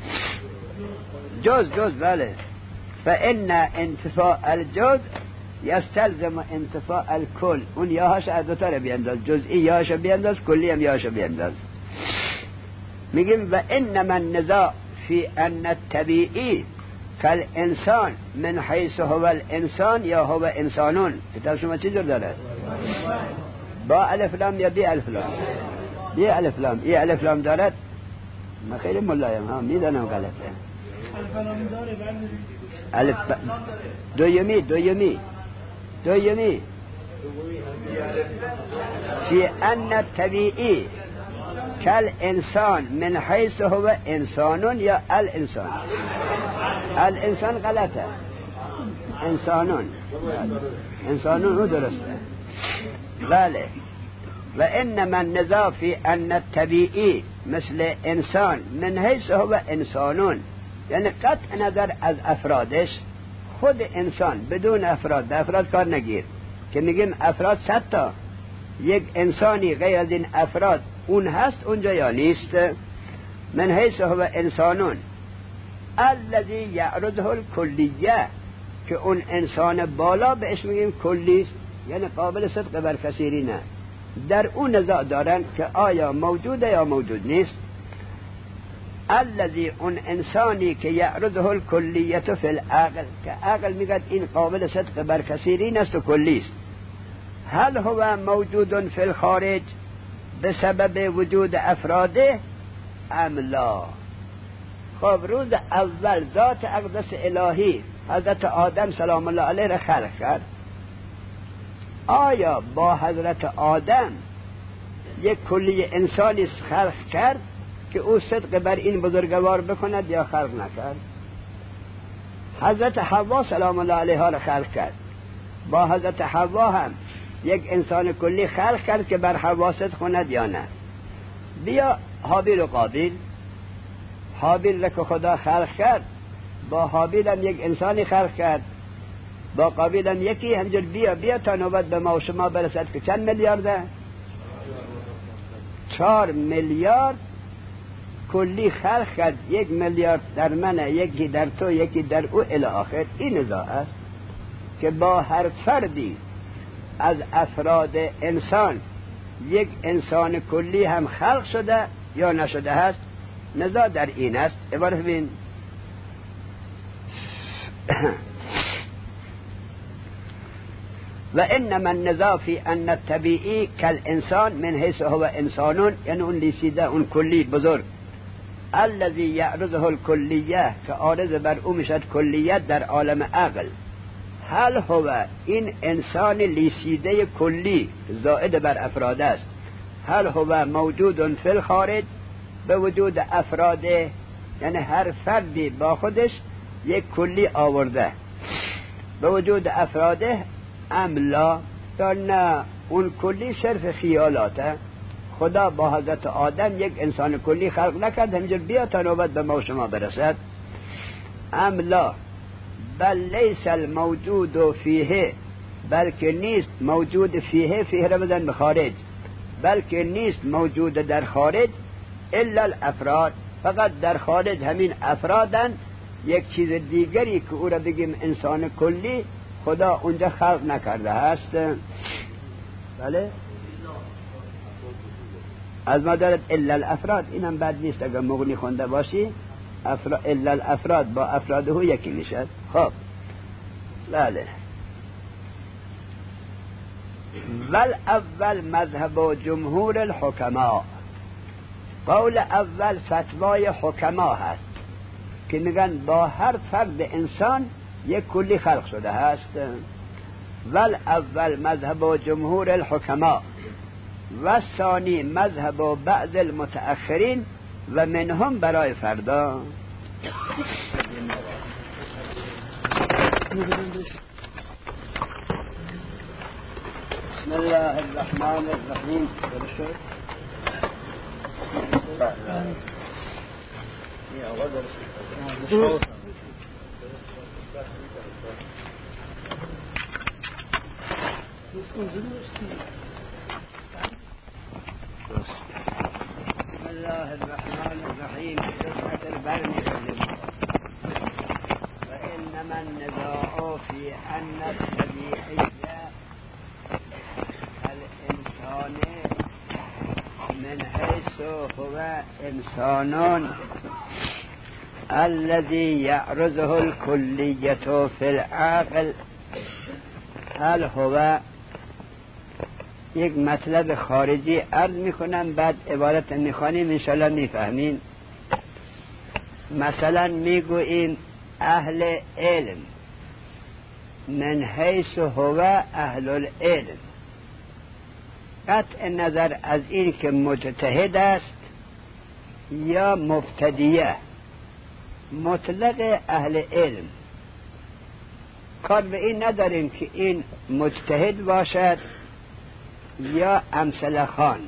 جز جز بله. فان انتفاء الجز یستلزم انتفاء الکل. اون یاهاش از دو تا بیانداز، جزئی یاهاش بیانداز، کلی هم یاهاش بیانداز. میگیم و انما النزاع فی ان الطبیعی کالانسان من حیث هو الانسان یا هو انسانون. کتاب شما چی جور داره؟ با الف لام یا بی الف لام؟ بی الف لام. ای الف لام دارد؟ من خیلی ملایم ها، میدانم غلطه. الف ب... دویمی دویمی دویمی فی ان الطبیعی کل انسان من حیث هو انسانون یا الانسان؟ الانسان غلطه، انسانون. انسانون او درسته. بله. و انما النزاع فی ان الطبیعی مثل انسان من حیث هو انسانون، یعنی قطع نظر از افرادش، خود انسان بدون افراد، به افراد کار نگیر که میگیم افراد صد تا، یک انسانی غیر از این افراد اون هست اونجا یا نیست. من حیث هو انسانون الذی یعرضه الکلیه، که اون انسان بالا بهش میگیم کلیست، یعنی قابل صدق بر کثیری نه. در اون نزاع دارن که آیا موجوده یا موجود نیست. الذی اون انسانی که یعرضه الکلیه فی العقل، که عقل میگه این قابل صدق بر کثیری است و کلیست. هل هو موجود فی الخارج بسبب وجود افراده ام لا؟ خب روز اول ذات اقدس الهی حضرت آدم سلام الله علیه را خلق کرد. آیا با حضرت آدم یک کلی انسانی خلق کرد که او صدق بر این بزرگوار بکند یا خلق نکرد؟ حضرت حوا سلام الله علیها را خلق کرد. با حضرت حوا هم یک انسان کلی خلق کرد که بر حوا صدق کند یا نه؟ بیا حابیل و قابیل. حابیل را که خدا خلق کرد، با حابیل هم یک انسانی خلق کرد، با قابیل هم یکی. همجور بیا بیا تا نوبت به ما و شما برسد که چند میلیارده؟ چهار میلیارد کلی خلق کرد. یک میلیارد در منه، یکی در تو، یکی در او الی آخر. این نزاع است که با هر فردی از افراد انسان یک انسان کلی هم خلق شده یا نشده است؟ نزاع در این است. عبارت ببین و انما النزاع فی ان الطبیعی کالانسان من حیث هو انسانون، یعنی اون لیسیده، اون کلی بزرگ، الذی یعرضه الکلیه، که عارض بر او میشد کلیت در عالم عقل. هل هو، این انسان لیسیده کلی زائد بر افراد است، هل هو موجود فی الخارج، به وجود افراد، یعنی هر فردی با خودش یک کلی آورده به وجود افراده، ام لا، یا نه اون کلی صرف خیالاته. خدا با حضرت آدم یک انسان کلی خلق نکرد همینجور بیا تا نوبت به ما و شما برسد. ام لا، بل لیس الموجود فیه، بلکه نیست موجود فیه، فیه را بدن به خارج، بلکه نیست موجود در خارج الا الافراد، فقط در خارج همین افرادن. یک چیز دیگری که او را بگیم انسان کلی خدا اونجا خلق نکرده هست. بله از ما دارد الا الافراد، اینم بد نیست اگر مغنی خونده باشی. افرا... الا الافراد با افراده او یکی میشد. خب بله. ول اول مذهب جمهور الحکما، قول اول فتوای حکما هست که میگن با هر فرد انسان یک کلی خلق شده هست. ول اول مذهب جمهور الحکما و ثانی مذهب بعض المتأخرین و منهم برای فردا. بسم الله الرحمن الرحیم. بسم الله الرحمن الرحیم. قسمت البرم و انما النزاع فی ان الطبیعیه الانسان من حیث هو انسانون الذي يعرضه الكلية في العقل. هل هو، یک مطلب خارجی عرض میکنم بعد عبارت میخوانیم انشاءالله میفهمین. مثلا میگوییم اهل علم من حیث هو اهل العلم، قطع نظر از این که مجتهد است یا مبتدیه، مطلق اهل علم، کار به این نداریم که این مجتهد باشد یا امثل خان.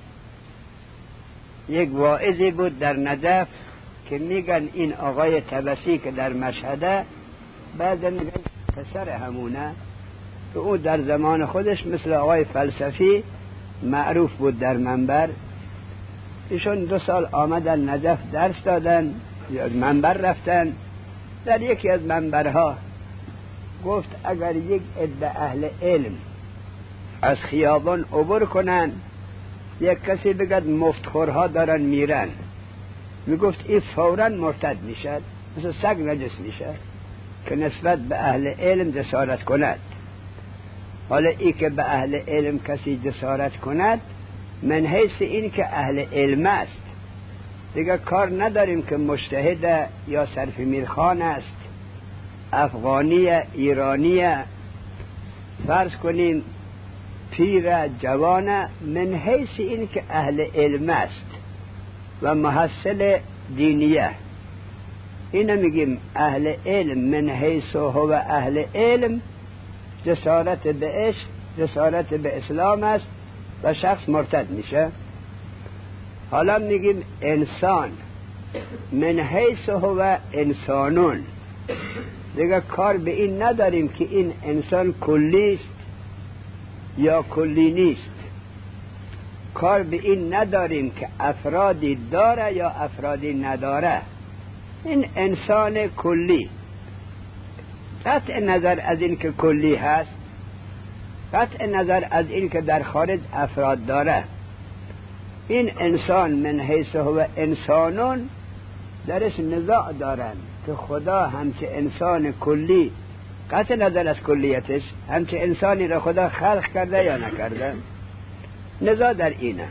یک واعظی بود در نجف که میگن این آقای طبسی که در مشهده، بعد میگن پسر همونه، که او در زمان خودش مثل آقای فلسفی معروف بود در منبر. ایشون دو سال آمدن نجف درس دادن یا منبر رفتن. در یکی از منبرها گفت اگر یک عده اهل علم از خیابان عبور کنن، یک کسی بگد مفتخورها دارن میرن، میگفت این فوراً مرتد میشد، مثل سگ نجس میشد که نسبت به اهل علم جسارت کند. حالا ای که به اهل علم کسی جسارت کند من حیث این که اهل علم است، دیگه کار نداریم که مجتهد یا صرف میرخان است، افغانی ایرانی، فرض کنیم پیر جوان، من حیث این که اهل علم است و محصل دینیه. اینو میگیم اهل علم من حیث هو اهل علم، جسارت به عشق، جسارت به اسلام است و شخص مرتد میشه. حالا میگیم انسان من حیث هو انسانون، دیگه کار به این نداریم که این انسان کلی است یا کلی نیست، کار به این نداریم که افرادی داره یا افرادی نداره. این انسان کلی، قطع نظر از این که کلی هست، قطع نظر از این که در خارج افراد داره، این انسان من حیث هو انسانون درش نزاع دارن که خدا همچه انسان کلی، قطع نظر از کلیتش، همچه انسانی را خدا خلق کرده یا نکرده، نزاع در اینه.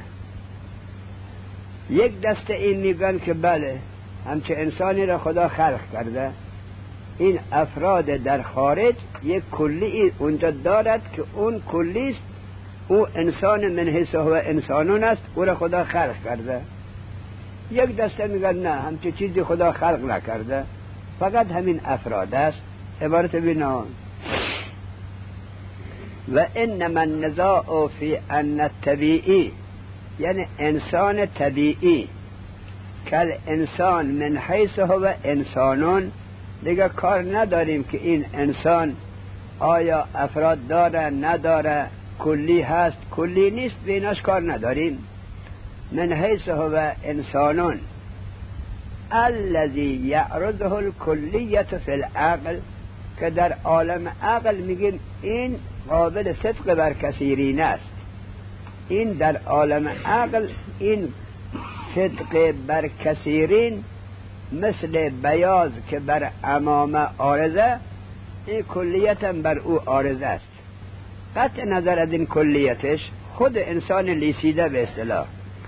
یک دسته این میگن که بله همچه انسانی را خدا خلق کرده، این افراد در خارج یک کلی اونجا دارد که اون کلیست، او انسان من حیث هو انسانون است، او را خدا خلق کرده. یک دسته میگن نه همچه چیزی خدا خلق نکرده، فقط همین افراد است. عبارت بینا و انما النزاع فی ان الطبیعی، یعنی انسان طبیعی کل انسان من حیث هو انسانون، دیگه کار نداریم که این انسان آیا افراد داره نداره، کلی هست کلی نیست، بیناش کار نداریم. من حیث هو انسانون الذی یعرضه الکلیت فی العقل، که در عالم عقل میگیم این قابل صدق بر کثیرین است. این در عالم عقل این صدق بر کثیرین مثل بیاض که بر عمامه عارضه، این کلیت هم بر او عارضه است. قطع نظر از این کلیتش خود انسان لیسیده به اصطلاح،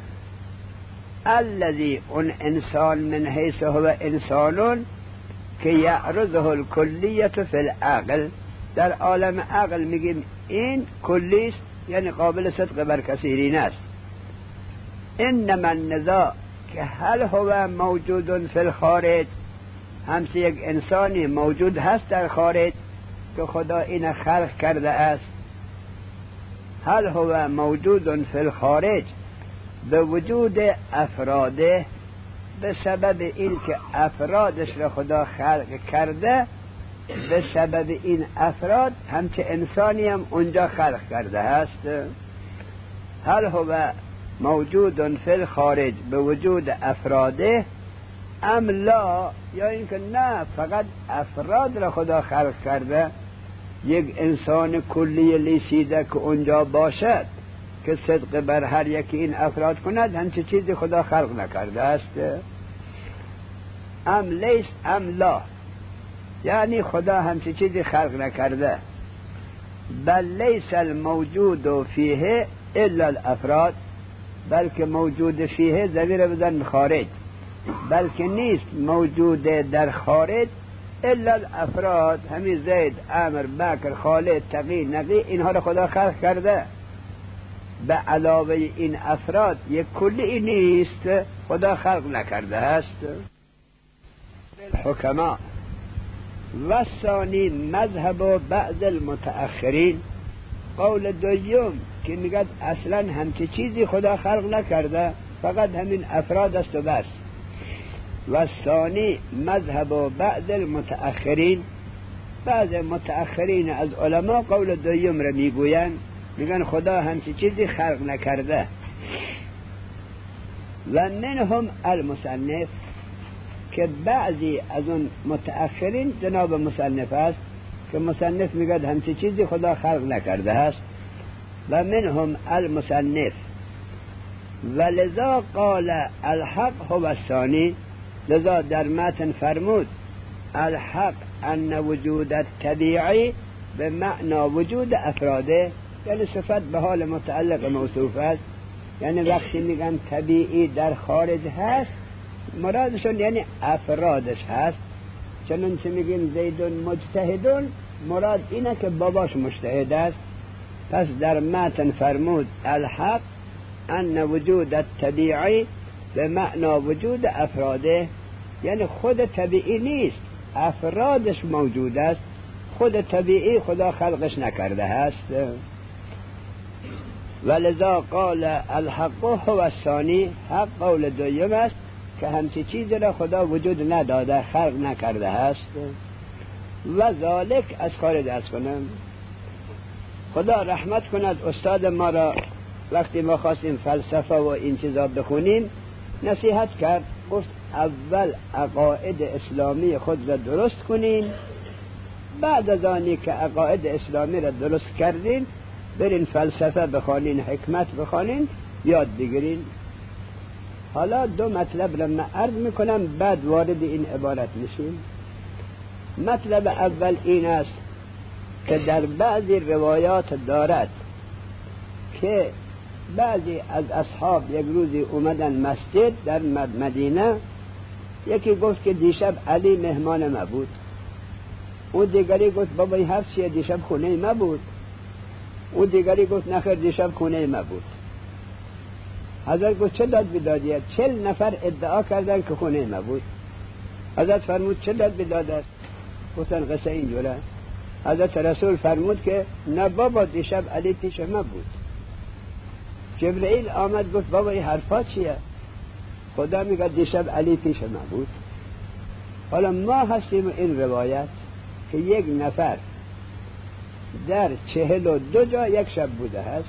الذی اون انسان من حیث هو انسانون که یعرضه الکلیت فی العقل، در عالم عقل میگیم این کلیست، یعنی قابل صدق بر کثیرین است. انما النزاع که هل هو موجود فی الخارج، همچه یک انسانی موجود هست در خارج که خدا این خلق کرده است. هل هو موجود فی الخارج به وجود افراده، به سبب این که افرادش را خدا خلق کرده، به سبب این افراد همچه انسانی هم اونجا خلق کرده است. هل هو موجود فی الخارج به وجود افراده ام لا، یا اینکه نه فقط افراد را خدا خلق کرده، یک انسان کلی لیسیده که اونجا باشد که صدق بر هر یکی این افراد کند، همچه چیزی خدا خلق نکرده است. ام لیس ام لا، یعنی خدا همچه چیزی خلق نکرده. بل لیس الموجود فیه الا الافراد، بلکه موجود فیه ضمیر بزن خارج، بلکه نیست موجود در خارج الا الافراد، همین زید، عمر، بکر، خالد، تقی، نقی، اینها را خدا خلق کرده. به علاوه این افراد یک کلی نیست، خدا خلق نکرده است. حکما و ثانی مذهب و بعض المتأخرین، قول دویم که میگد اصلا همچه چیزی خدا خلق نکرده، فقط همین افراد است و بس. و ثانی مذهب و بعض المتأخرین، بعض متأخرین از علما قول دویم را میگوین، میگن خدا همچه چیزی خلق نکرده. و منهم المصنف، که بعضی از اون متأخرین جناب مصنف است که مصنف میگد همچه چیزی خدا خلق نکرده است. و منهم المصنف ولذا قال الحق هو الثانی، لذا در متن فرمود الحق ان وجود الطبیعی به معنا وجود افراده، یعنی صفت به حال متعلق موصوف است. یعنی وقتی میگن طبیعی در خارج هست، مرادشون یعنی افرادش هست. چنانچه میگیم زیدون مجتهدون، مراد اینه که باباش مجتهد است. پس در متن فرمود الحق ان وجود الطبیعی به معنا وجود افراده، یعنی خود طبیعی نیست، افرادش موجود است، خود طبیعی خدا خلقش نکرده است. ولذا قال الحق هو الثانی، حق قول دویم است که همچی چیزی را خدا وجود نداده، خلق نکرده است. و ذالک از خارج از کنم، خدا رحمت کند استاد ما را وقتی ما خواستیم فلسفه و این چیزا بخونیم نصیحت کرد، گفت اول عقاید اسلامی خود را درست کنین، بعد از آنی که عقاید اسلامی را درست کردین برین فلسفه بخوانین، حکمت بخوانین، یاد بگیرین. حالا دو مطلب را من عرض میکنم، بعد وارد این عبارت میشیم. مطلب اول این است که در بعضی روایات دارد که بعضی از اصحاب یک روزی اومدن مسجد در مدینه، یکی گفت که دیشب علی مهمان ما بود، اون دیگری گفت بابا این حرف چیه، دیشب خونه ما بود، اون دیگری گفت نخیر دیشب خونه ما بود. حضرت گفت چه داد بیدادیه؟ چل نفر ادعا کردن که خونه ما بود. حضرت فرمود چه داد بیداد است؟ گفتن قصه اینجوره. حضرت رسول فرمود که نه بابا دیشب علی پیش ما بود. جبرئیل آمد گفت بابا این حرفا چیه؟ خدا میگه دیشب علی پیش ما بود. حالا ما هستیم این روایت که یک نفر در چهل و دو جا یک شب بوده هست.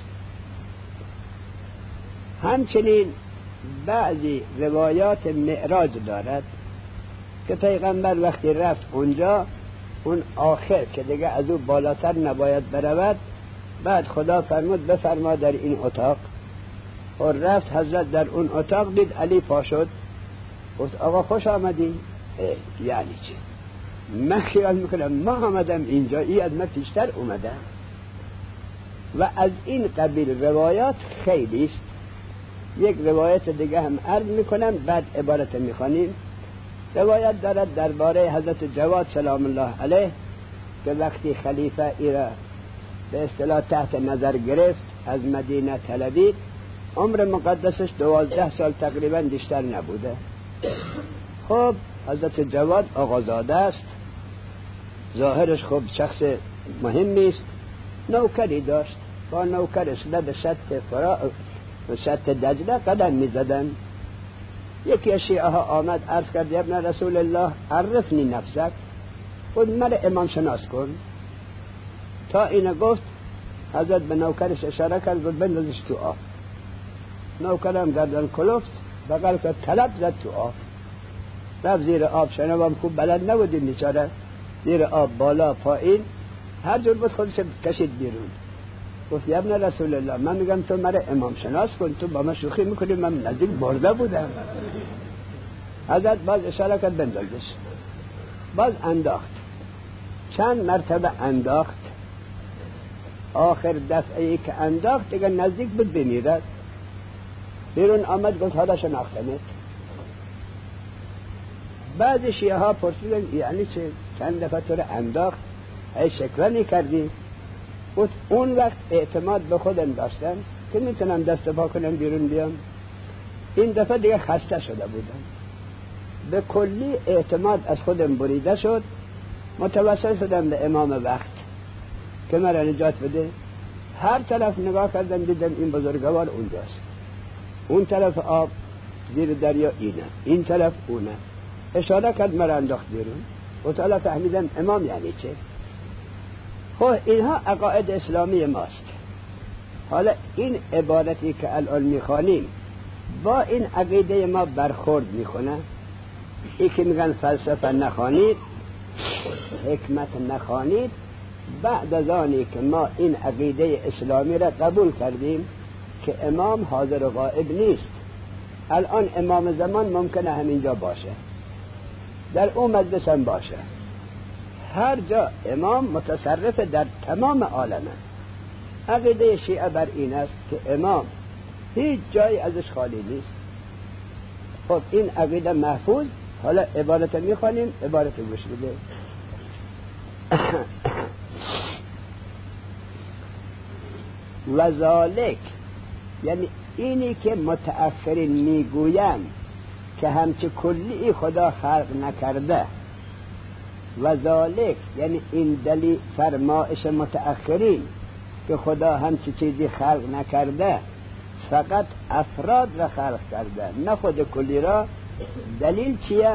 همچنین بعضی روایات معراج دارد که پیغمبر وقتی رفت اونجا، اون آخر که دیگه از او بالاتر نباید برود، بعد خدا فرمود بفرما در این اتاق، و رفت حضرت در اون اتاق دید علی پا شد، گفت آقا خوش آمدی. یعنی چی؟ من خیال میکنم ما آمدم اینجا، ای از من پیشتر اومدم. و از این قبیل روایات خیلی است. یک روایت دیگه هم عرض میکنم، بعد عبارت میخوانیم. روایت دارد درباره حضرت جواد سلام الله علیه که وقتی خلیفه ایرا به اصطلاح تحت نظر گرفت، از مدینه طلبید، عمر مقدسش دوازده سال تقریبا بیشتر نبوده. خب حضرت جواد آقازاده است، ظاهرش خب شخص مهمی است. نوکری داشت، با نوکرش لب شط فرا شط دجله قدم می زدن. یکی از شیعه ها آمد عرض کرد ابن رسول الله عرفنی نفسک، خود مرا امام شناس کن. تا اینو گفت حضرت به نوکرش اشاره کرد گفت بندازش تو آب. نوکرم گردن کلفت، بغل که طلب زد تو آب، رفت زیر آب. شنوام خوب بلد نبودیم بیچاره، زیر آب بالا پایین هر جور بود خودش کشید بیرون. گفت ابن رسول الله من میگم تو مرا امام شناس کن، تو با من شوخی میکنی، من نزدیک برده بودم. حضرت باز اشاره کرد بندازش، باز انداخت، چند مرتبه انداخت. آخر دفعه ای که انداخت دیگه نزدیک بود بمیرد. بیرون آمد گفت حالا شناختمت. بعضی شیعه ها پرسیدن یعنی چه؟ چند دفعه تو رو انداخت، ای شکوه کردی؟ گفت اون وقت اعتماد به خودم داشتم که میتونم دست پا کنم بیرون بیام. این دفعه دیگه خسته شده بودم، به کلی اعتماد از خودم بریده شد. متوسل شدم به امام وقت که مرا نجات بده. هر طرف نگاه کردم دیدم این بزرگوار اونجاست، اون طرف آب زیر دریا اینه، این طرف اونه. اشاره کرد مرا انداخت بیرون. و تعالی فهمیدم امام یعنی چه. خب اینها عقاید اسلامی ماست. حالا این عبارتی که الان میخوانیم با این عقیده ما برخورد میکنه. ای که میگن فلسفه نخوانید، حکمت نخوانید، بعد از آنی که ما این عقیده اسلامی را قبول کردیم که امام حاضر و غائب نیست. الان امام زمان ممکنه همینجا باشه، در اون مجلس هم باشه، هر جا امام متصرف در تمام عالمه. عقیده شیعه بر این است که امام هیچ جایی ازش خالی نیست. خب این عقیده محفوظ. حالا عبارت میخوانیم، عبارت گوش بده. وذالک یعنی اینی که متأخرین میگویند که همچه کلی خدا خلق نکرده. وذالک یعنی این دلیل فرمایش متأخرین که خدا همچه چیزی خلق نکرده، فقط افراد را خلق کرده نه خود کلی را. دلیل چیه؟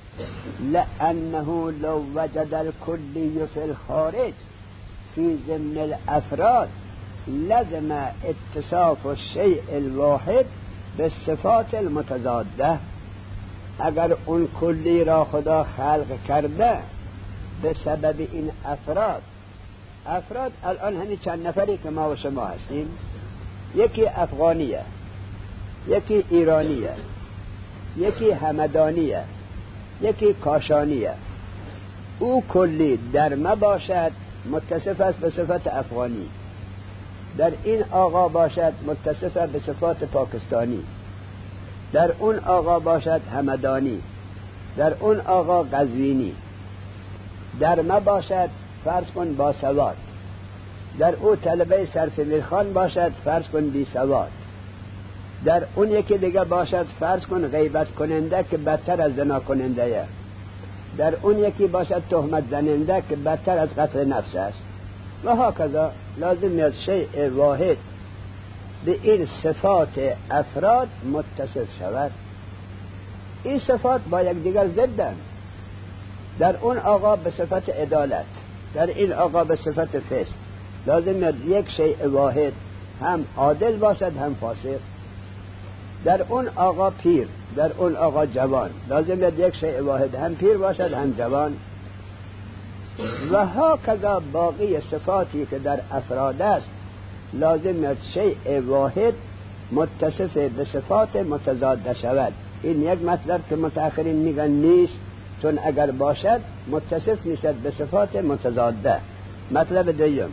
لأنه لو وجد الكلی فی الخارج فی ضمن الافراد لازم اتصاف الشیء الواحد به صفات المتضاده. اگر اون کلی را خدا خلق کرده به سبب این افراد افراد الان همین چند نفری که ما و شما هستیم، یکی افغانیه، یکی ایرانیه، یکی همدانیه، یکی کاشانیه. او کلی در ما باشد متصف است به صفت افغانی، در این آقا باشد متصف به صفات پاکستانی، در اون آقا باشد همدانی، در اون آقا قزوینی، در ما باشد فرض کن با سواد، در او طلبه صرف میرخان باشد فرض کن بی سواد، در اون یکی دیگه باشد فرض کن غیبت کننده که بدتر از زنا کننده یه، در اون یکی باشد تهمت زننده که بدتر از قتل نفس است و هاکذا. لازم میاد شیء واحد به این صفات افراد متصف شود. این صفات با یک دیگر ضدن. در اون آقا به صفت عدالت، در این آقا به صفت فسق. لازم میاد یک شیء واحد هم عادل باشد هم فاسق. در اون آقا پیر، در اون آقا جوان. لازم میاد یک شیء واحد هم پیر باشد هم جوان. و ها کذا باقی صفاتی که در افراد است لازم میاد شیء واحد متصف به صفات متضاد شود. این یک مطلب که متأخرین میگن نیست، چون اگر باشد متصف میشد به صفات متضاده. مطلب دوم،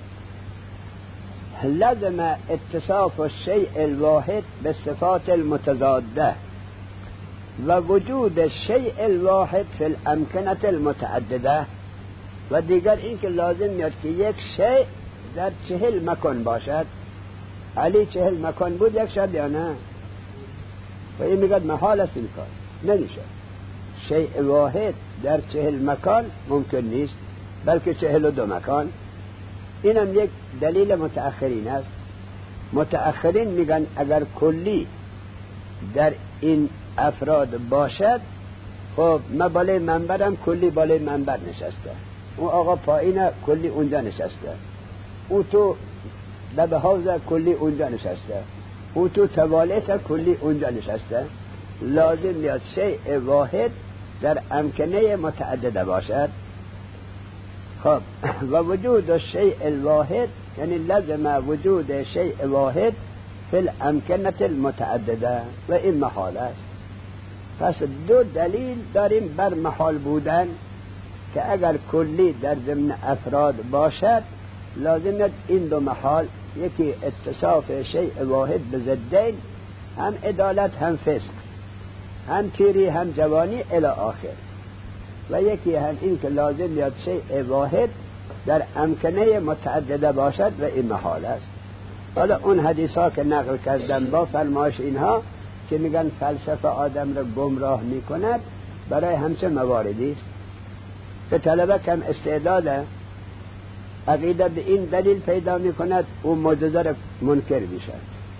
لازم اتصاف الشیء الواحد به صفات المتضاده و وجود الشیء الواحد فی الامکنه المتعدده. و دیگر این که لازم میاد که یک شیء در چهل مکان باشد. علی چهل مکان بود یک شب یا نه؟ و این میگه محال است این کار، نمیشه. شیء واحد در چهل مکان ممکن نیست، بلکه چهل و دو مکان. اینم یک دلیل متأخرین است. متأخرین میگن اگر کلی در این افراد باشد، خب ما بالای منبرم کلی بالای منبر نشسته، اون آقا پایین کلی اونجا نشسته، او تو لب حوض کلی اونجا نشسته، او تو توالت کلی اونجا نشسته. لازم میاد شیء واحد در امکنه متعدده باشد. خب و وجود الشیء الواحد یعنی لازم وجود شیء واحد فی الامکنه المتعدده و این محال است. پس دو دلیل داریم بر محال بودن که اگر کلی در ضمن افراد باشد لازم است این دو محال، یکی اتصاف شیء واحد به ضدین، هم عدالت هم فسق، هم پیری هم جوانی الی آخر. و یکی هم این که لازم بیاد شیء واحد در امکنه متعدده باشد و این محال است. حالا اون حدیث ها که نقل کردن با فرمایش اینها که میگن فلسفه آدم را گمراه میکند، برای همچه مواردی است که طلبه کم استعداده عقیده به این دلیل پیدا میکند او معجزه را منکر میشد.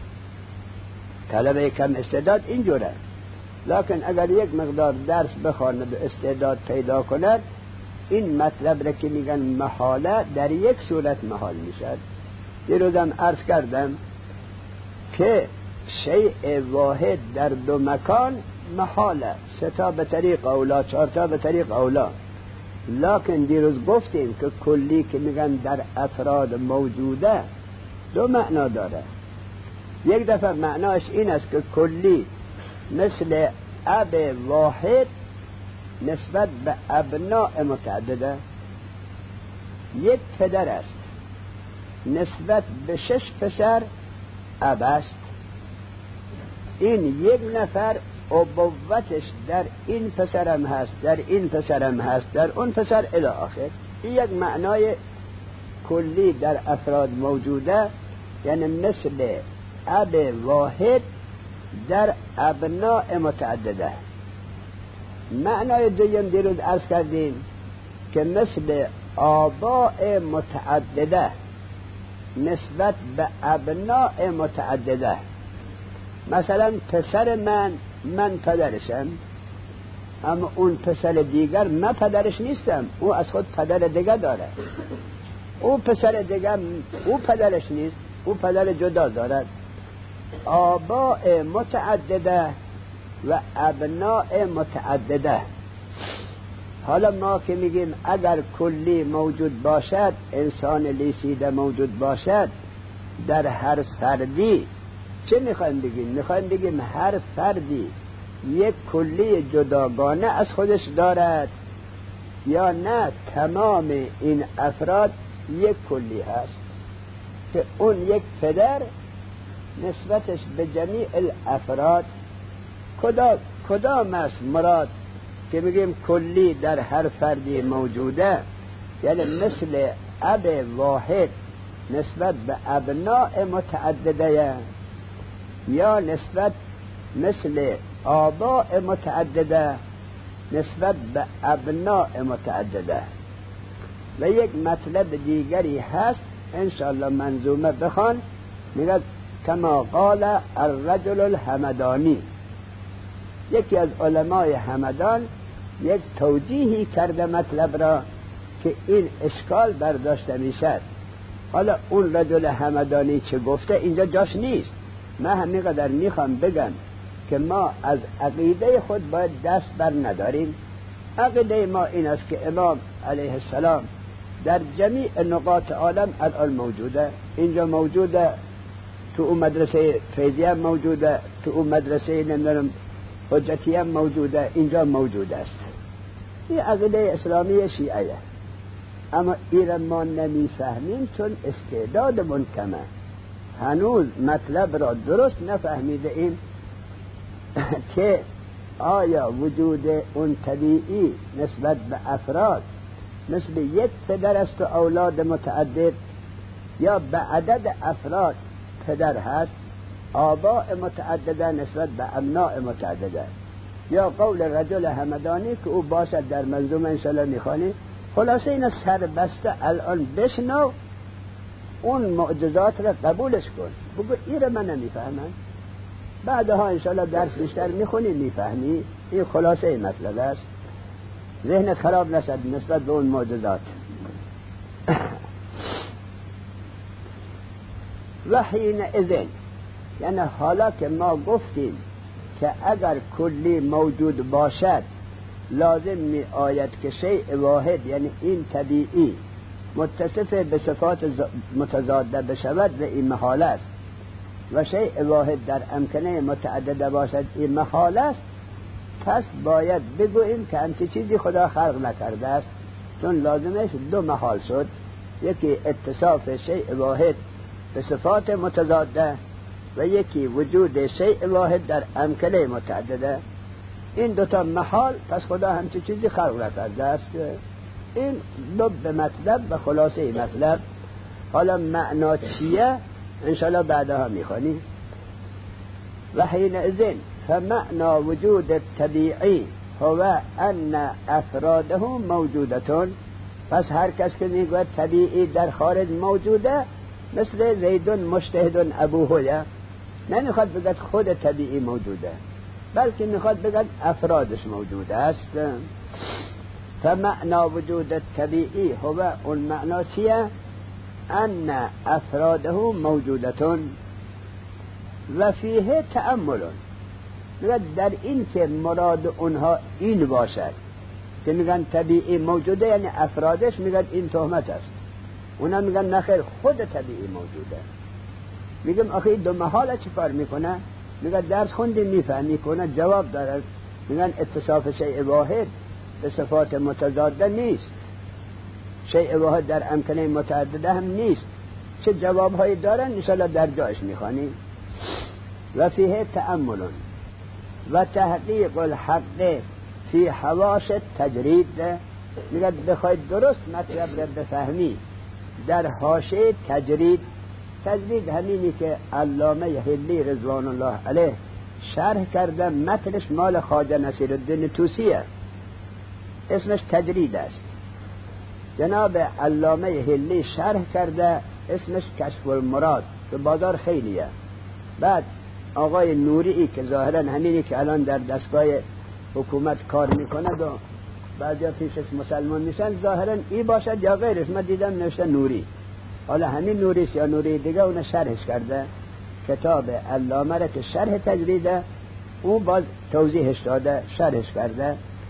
طلبه کم استعداد اینجوره. لکن اگر یک مقدار درس بخوانه به استعداد پیدا کند، این مطلب را که میگن محاله در یک صورت محال میشد. دیروزم عرض کردم که شیء واحد در دو مکان محاله، سه تا به طریق اولا، چهار تا به طریق اولا. لکن دیروز گفتیم که کلی که میگن در افراد موجوده دو معنا داره. یک دفعه معناش این است که کلی مثل اب واحد نسبت به ابناء متعدده، یک پدر است نسبت به شش پسر اب است. این یک نفر ابوتش در این پسرم هست، در این پسرم هست، در اون پسر الی آخر. این یک معنای کلی در افراد موجوده، یعنی مثل اب واحد در ابناء متعدده. معنای دویم دیروز عرض کردیم که مثل آباء متعدده نسبت به ابناء متعدده. مثلا پسر من من پدرشم، اما اون پسر دیگر من پدرش نیستم، او از خود پدر دیگر داره. او پسر دیگر او پدرش نیست، او پدر جدا دارد. آباء متعدده و ابناء متعدده. حالا ما که میگیم اگر کلی موجود باشد، انسان لیسیده موجود باشد در هر فردی، چه میخوایم بگیم؟ میخوایم بگیم هر فردی یک کلی جداگانه از خودش دارد یا نه تمام این افراد یک کلی هست که اون یک پدر نسبتش به جمیع الافراد کدام کدام است مراد که میگیم کلی در هر فردی موجوده؟ یعنی مثل اب واحد نسبت به ابناء متعدده، یا نسبت مثل آباء متعدده نسبت به ابناء متعدده. و یک مطلب دیگری هست انشاءالله منظومه بخوان، میگه کما قال الرجل الحمدانی. یکی از علمای همدان یک توجیهی کرده مطلب را که این اشکال برداشته میشد. حالا اون رجل همدانی چه گفته اینجا جاش نیست. من همین قدر میخوام بگم که ما از عقیده خود باید دست بر نداریم. عقیده ما این است که امام علیه السلام در جمیع نقاط عالم الان موجوده. اینجا موجوده، تو اون مدرسه فیضیه موجوده، تو اون مدرسه نمیدونم حجتیه موجوده، اینجا موجود است. این عقیده اسلامی شیعه، اما این ما نمیفهمیم چون استعدادمون کمه. هنوز مطلب را درست نفهمیده ایم که آیا وجود اون طبیعی نسبت به افراد مثل یک پدر است و اولاد متعدد، یا به عدد افراد پدر هست، آباء متعدده نسبت به ابناء متعدده، یا قول رجل همدانی که او باشد در منظومه انشاءالله میخوانی. خلاصه این سربسته الان بشنو، اون معجزات را قبولش کن، بگو این را من نمیفهمم، بعدها انشاءالله درس بیشتر میخونی میفهمی. این خلاصه این مطلب است، ذهن خراب نشد نسبت به اون معجزات. و حین اذن، یعنی حالا که ما گفتیم که اگر کلی موجود باشد لازم می آید که شیء واحد یعنی این طبیعی متصف به صفات متضاده بشود و این محال است، و شیء واحد در امکنه متعدده باشد این محال است، پس باید بگوییم که همچی چیزی خدا خلق نکرده است، چون لازمش دو محال شد، یکی اتصاف شیء واحد به صفات متضاده و یکی وجود شیء واحد در امکنه متعدده. این دوتا محال، پس خدا همچی چیزی خلق نکرده است. این دو به مطلب و خلاصه مطلب. حالا معنا چیه انشاءالله بعدها میخوانی. و حین اذن فمعنا وجود الطبیعی هو ان افراده موجودتون. پس هر کس که میگوید طبیعی در خارج موجوده، مثل زیدون مجتهدون ابوهویه، نمیخواد بگد خود طبیعی موجوده، بلکه میخواد بگد افرادش موجود است. فمعنا وجود الطبیعی هو، اون معنا چیه؟ ان افراده موجودتون و فیه تأملون. میگه در این که مراد اونها این باشد که میگن طبیعی موجوده یعنی افرادش، میگن این تهمت است. اونا میگن نخیر خود طبیعی موجوده. میگم آخه دو محاله چی کار میکنه؟ میگن درس خوندی میفهمی کنه، جواب داره. میگن اتصاف شیء واحد به صفات متضاده نیست، شیء واحد در امکنه متعدده هم نیست. چه جواب هایی دارن انشاءالله در جایش میخوانی. و فیه تأملون و تحقیق الحق فی حواش تجرید. میگه بخواید درست مطلب را بفهمی در حاشیه تجرید. تجرید همینی که علامه حلی رضوان الله علیه شرح کرده، متنش مال خواجه نصیرالدین طوسیه، اسمش تجرید است. جناب علامه حلی شرح کرده، اسمش کشف المراد، که بازار خیلیه. بعد آقای نوری که ظاهرا همینی که الان در دستگاه حکومت کار میکنه و بعضیا پیشش مسلمان میشن، ظاهرا ای باشد یا غیرش، من دیدم نوشته نوری. حالا همین نوریست یا نوری دیگه، اون شرحش کرده. کتاب علامه را که شرح تجریده، او باز توضیحش داده، شرحش کرده.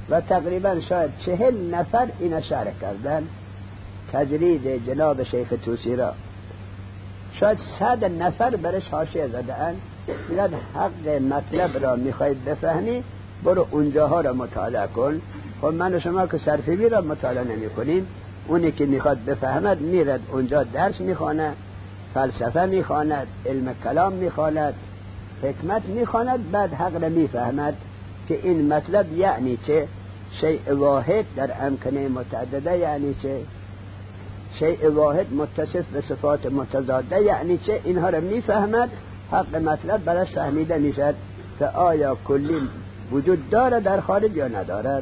و تقریبا شاید چهل نفر این شرح کردن، تجرید جناب شیخ توسی را. شاید صد نفر برش حاشیه زدن. میگن حق مطلب را میخواید بفهمی برو اونجاها را مطالعه کن. خب من و شما که صرفی را مطالعه نمی کنیم، اونی که میخواد بفهمد میرد اونجا درس میخواند، فلسفه میخواند، علم کلام میخواند، حکمت میخواند، بعد حق را میفهمد که این مطلب یعنی چه، شیء واحد در امکنه متعدده یعنی چه، شیء واحد متصف به صفات متضاده یعنی چه. اینها را میفهمد، حق مطلب برش فهمیده میشد که آیا کلی وجود داره در خارج یا ندارد.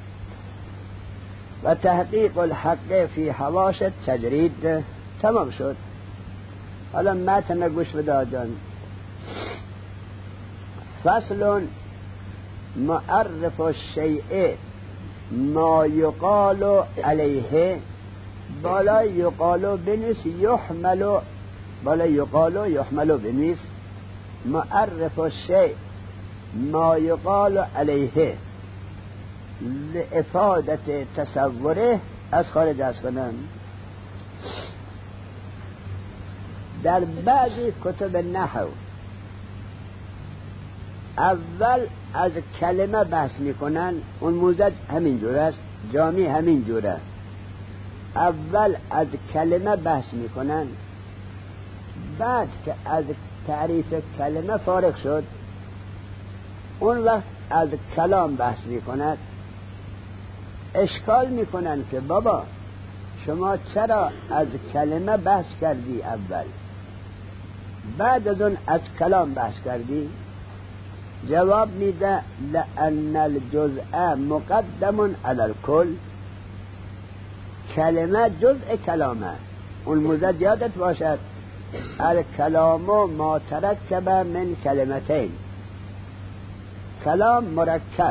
و تحقیق الحق فی حواش تجرید. تمام شد. حالا متن گوش بده جان. فصل معرف الشیء ما یقال علیه. بالا یقالو بنویس، یحملو بالا یقالو یحملو بنویس. معرف الشیء ما یقال علیه لافادت تصوره. از خارج از کنم. در بعضی کتب نحو اول از کلمه بحث میکنن، اون موزد همین جور است، جامی همین جوره. اول از کلمه بحث میکنن، بعد که از تعریف کلمه فارغ شد اون وقت از کلام بحث میکند. اشکال میکنن که بابا شما چرا از کلمه بحث کردی اول، بعد از اون از کلام بحث کردی؟ جواب میده لأن الجزء مقدم علی الکل. کلمه جزء کلامه. اون موزد یادت باشد الکلام ما ترکب من کلمتین. کلام مرکب،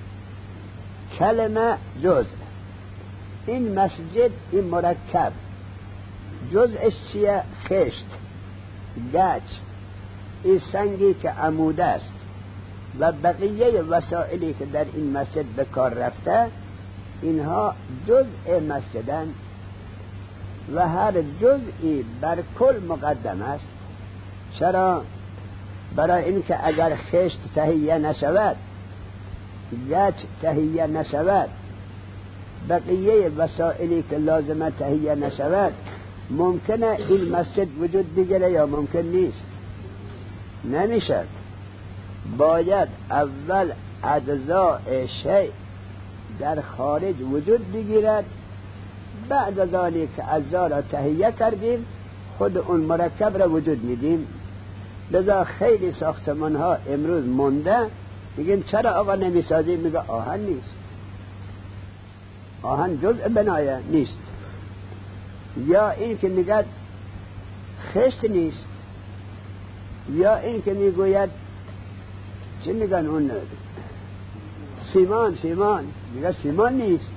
کلمه جزء. این مسجد این مرکب جزءش چیه؟ خشت، گچ، این سنگی که عمود است و بقیه وسائلی که در این مسجد به کار رفته، اینها جزء مسجدن و هر جزئی بر کل مقدم است. چرا؟ برای اینکه اگر خشت تهیه نشود، گچ تهیه نشود، بقیه وسائلی که لازمه تهیه نشود، ممکنه این مسجد وجود بگیره یا ممکن نیست؟ نمیشد. باید اول اجزاء شیء در خارج وجود بگیرد، بعد از آنی که اجزا را تهیه کردیم خود اون مرکب را وجود میدیم. لذا خیلی ساختمان ها امروز مونده، میگیم چرا آقا نمیسازیم؟ میگه آهن نیست. آهن جزء بنایه نیست. یا این که میگه خشت نیست، یا این که میگوید چی میگن اون سیمان سیمان میگه سیمان نیست.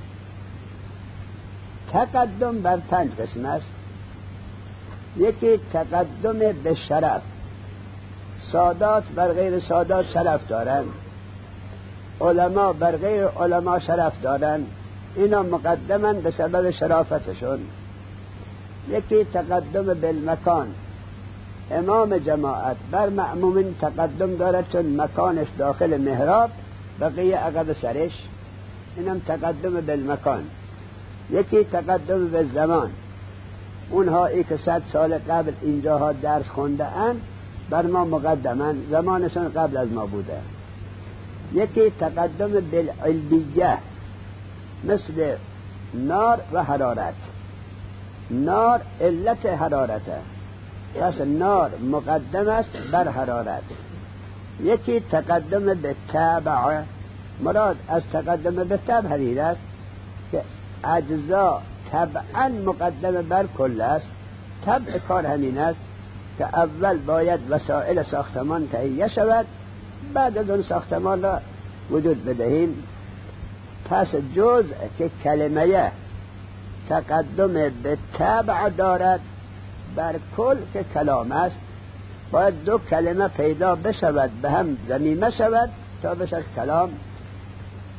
تقدم بر پنج قسم است. یکی تقدم به شرف، سادات بر غیر سادات شرف دارن، علما بر غیر علما شرف دارن، اینا مقدمن به سبب شرافتشون. یکی تقدم بالمکان، امام جماعت بر مأمومین تقدم دارد چون مکانش داخل محراب، بقیه عقب سرش، اینم تقدم بالمکان. یکی تقدم به زمان، اونها ای که صد سال قبل اینجاها درس خونده اند بر ما مقدمن، زمانشون قبل از ما بوده. یکی تقدم بالعلبیه، مثل نار و حرارت. نار علت حرارته، پس نار مقدم است بر حرارت. یکی تقدم به تبع، مراد از تقدم به تبع حدید است که اجزا طبعا مقدم بر کل است. طبع کار همین است که اول باید وسائل ساختمان تهیه شود، بعد از اون ساختمان را وجود بدهیم. پس جزء که کلمه تقدم به طبع دارد بر کل که کلام است، باید دو کلمه پیدا بشود به هم ضمیمه شود تا بشد کلام.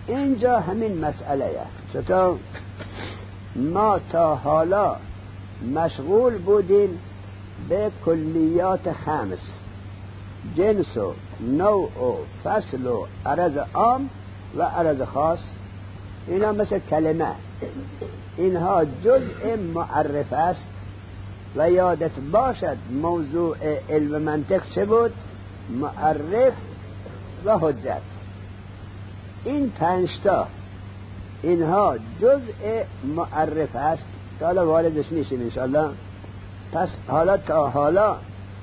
اینجا همین مسئله است. چطور ما تا حالا مشغول بودیم به کلیات خمس، جنس و نوع و فصل و عرض عام و عرض خاص. اینا مثل کلمه، اینها جزء معرف است و یادت باشد موضوع علم منطق چه بود؟ معرف و حجت. این پنجتا اینها جزء معرف است که حالا واردش میشیم انشاءالله. پس حالا تا حالا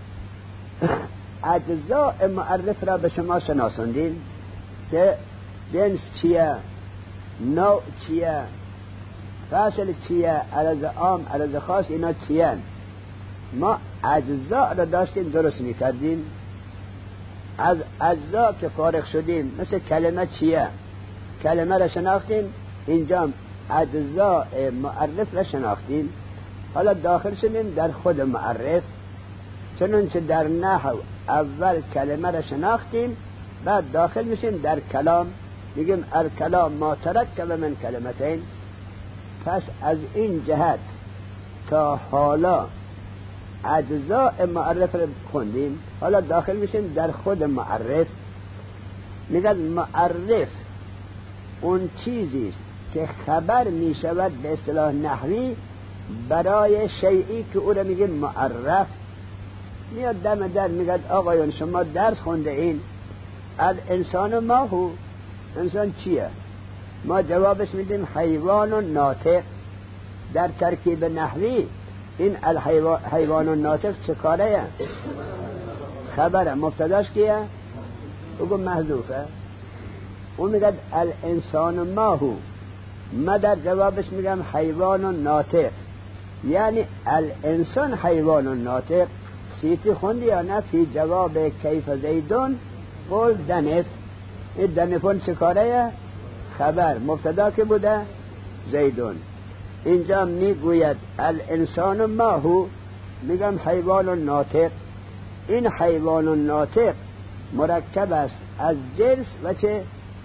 اجزاء معرف را به شما شناساندیم که جنس چیه، نوع چیه، فاصل چیه، عرض عام، عرض خاص، اینا چیه. ما اجزاء را داشتیم درست میکردیم. از اجزاء که فارغ شدیم، مثل کلمه چیه، کلمه را شناختیم، اینجا اجزاء معرف را شناختیم. حالا داخل شدیم در خود معرف، چنانچه در نحو اول کلمه را شناختیم، بعد داخل میشیم در کلام، میگیم الکلام ما ترکب من کلمتین. پس از این جهت تا حالا اجزاء معرف را خوندیم. حالا داخل میشیم در خود معرف. میگن معرف اون چیزی است که خبر میشود به اصطلاح نحوی برای شیئی که او را میگیم معرف. میاد دم در میگه آقایان شما درس خونده این الانسان ما هو، انسان چیه؟ ما جوابش میدیم حیوان و ناطق. در ترکیب نحوی این الحیوان و ناطق چه کاره؟ خبره. مبتداش کیه؟ بگو محذوفه. اون میگه الانسان ما هو، ما در جوابش میگم حیوان و ناطق، یعنی الانسان حیوان و ناطق. سیتی خوندی یا نه؟ فی جواب کیف زیدون قول دنف. این دنفون چه کاره؟ خبر. مبتدا که بوده؟ زیدون. اینجا میگوید الانسان ما هو، میگم حیوان و ناطق. این حیوان و ناطق مرکب است از جنس و چه؟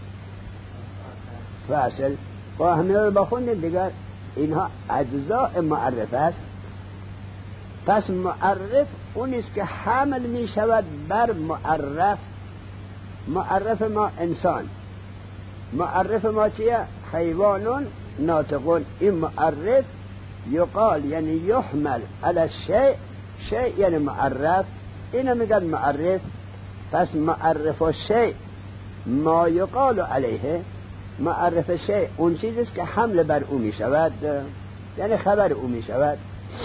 فاصل. با همین رو بخوندیم دیگر. اینها اجزاء معرف است. پس معرف اونیست که حمل می شود بر معرف. معرف ما انسان، معرف ما چیه؟ حیوانون ناطقون. این معرف یقال یعنی یحمل علی الشیء، شیء یعنی معرف، اینو میگن معرف. پس معرف الشیء ما یقال علیه، معرف شیء اون چیزیست که حمل بر او می شود، یعنی خبر او می شود.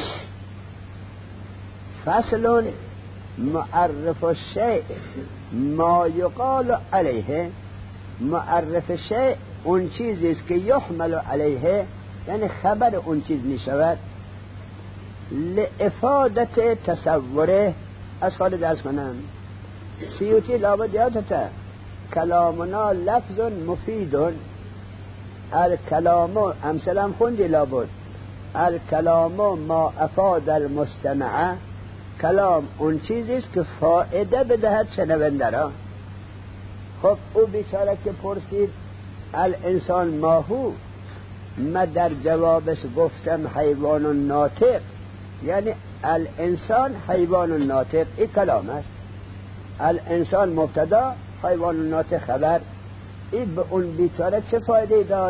فصل معرف الشیء ما یقال علیه، معرف شیء اون چیزیست که یحمل علیه، یعنی خبر اون چیز می شود. لافادت تصوره. از خالد درس کنم سیوطی لابد یادته کلامنا لفظ مفیدون. الکلام امثلا خوندی لابد الکلام ما افاد المستمع. کلام اون چیزیست که فائده بدهد شنونده را. خب او بیچاره که پرسید الانسان ما هو، ما در جوابش گفتم حیوان ناطق، یعنی الانسان حیوان ناطق. این کلام است. الانسان مبتدا، حیوان ناطق خبر. این به اون بیچاره چه فایده داد؟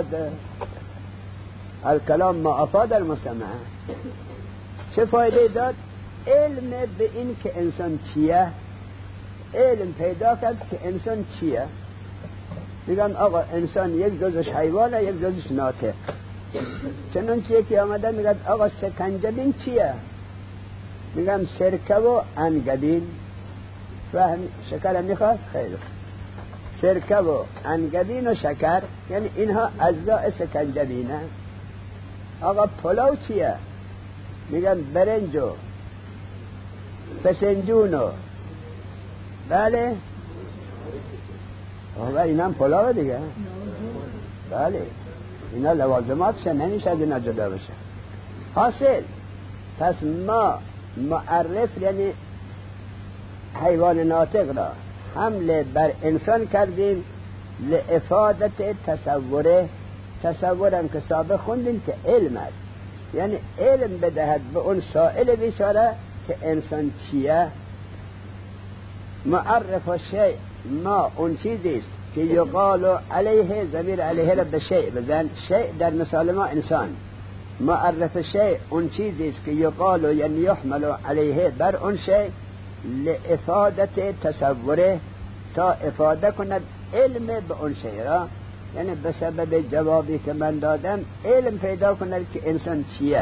الکلام ما افاد المستمع چه فایده داد؟ علم به این که انسان چیه، علم پیدا کرد که انسان چیه. میگن آقا انسان یک جزش حیوانه، یک جزش ناطق. چنانچه یکی آمده میگن آقا سکنجبین چیه؟ میگم سرکه و انگبین. فهم شکر میخواد؟ خیلی. سرکه و انگبین و شکر، یعنی اینها اجزاء سکنجبینه. آقا پلاو چیه؟ میگن برنج و فسنجون و بله آقا اینا هم پلاو دیگه. بله اینا لوازماتشه، نمیشه اینا جدا بشه. حاصل پس ما معرف یعنی حیوان ناطق را حمله بر انسان کردیم لافادت تصوره، تصورم که سابق خوندیم که علم است، یعنی علم بدهد به اون سائل بیچاره که انسان چیه. معرف شیء ما اون چیزی است که یقال علیه، ضمیر علیه را به شیء بزن، شیء در مثال ما انسان. معرف شیء اون چیزی است که یقال یعنی یحمل علیه بر اون شیء لافادت تصوره، تا افاده کند علم به اون شیء را، یعنی به سبب جوابی که من دادم علم پیدا کند که انسان چیه.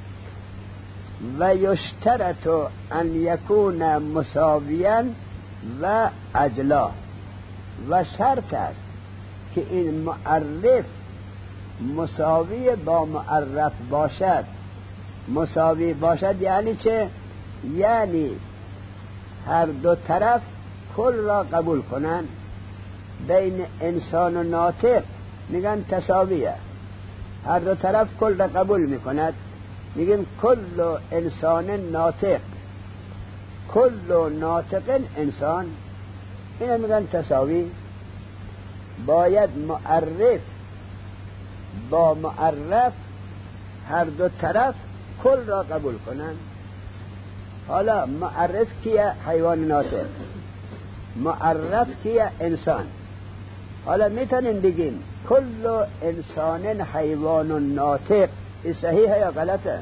و یشترط ان یکون مساویا و اجلا، و شرط است که این معرف مساوی با معرف باشد. مساوی باشد یعنی چه؟ یعنی هر دو طرف کل را قبول کنند. بین انسان و ناطق میگن تساویه، هر دو طرف کل را قبول میکند، میگیم کل انسان ناطق، کل ناطق انسان، اینه میگن تساوی. باید معرف با معرف هر دو طرف کل را قبول کنند. حالا معرف کیه؟ حیوان ناطق. معرف کیه؟ انسان. حالا میتونیم بگیم کل انسان حیوان ناطق، این صحیحه یا غلطه؟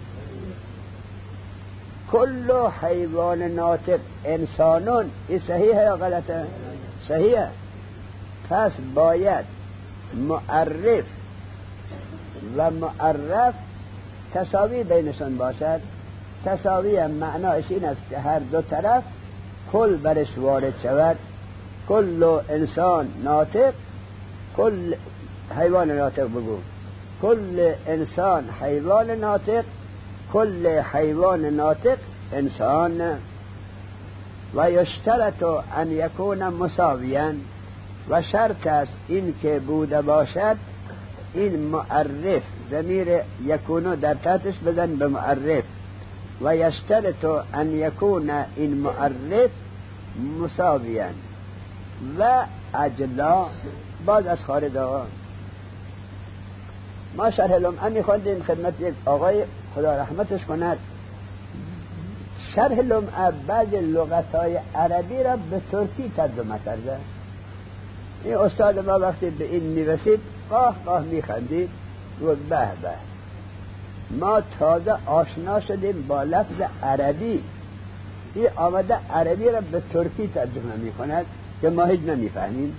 کل حیوان ناطق انسانون، این صحیحه یا غلطه؟ صحیحه. پس باید معرف و معرف تساوی بینشون باشد. تساوی هم معناش این است که هر دو طرف کل برش وارد شود. کل انسان ناطق، کل حیوان ناطق بگو، کل انسان حیوان ناطق، کل حیوان ناطق انسان. و یشترط ان یکون مساویا، و شرط است این که بوده باشد این معرف، ضمیر یکونو در تحتش بزن به معرف. و یشترط ان یکون این معرف مساویا و اجلا. باز از خارج آقا ما شرح لمعه میخوندیم خدمت یک آقای خدا رحمتش کند. شرح لمعه بعض لغتهای عربی را به ترکی ترجمه کرده. این استاد ما وقتی به این میرسید قاه قاه میخندید و به به ما تازه آشنا شدیم با لفظ عربی، این آمده عربی را به ترکی ترجمه میکند که ما هیچ نمیفهمیم.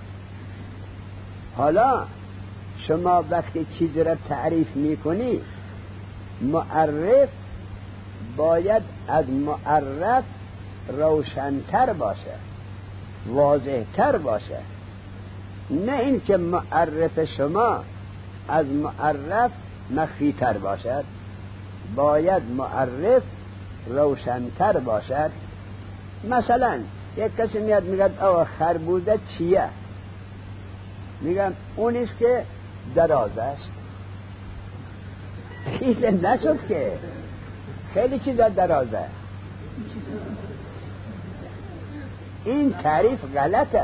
حالا شما وقتی چیزی را تعریف میکنی، معرف باید از معرف روشنتر باشه، واضحتر باشه، نه این که معرف شما از معرف مخفیتر باشد. باید معرف روشنتر باشد. مثلا یک کسی میاد میگه آقا خربوزه چیه؟ میگم اونیست که دراز است. این نشد که خیلی چیزا درازه. این تعریف غلطه.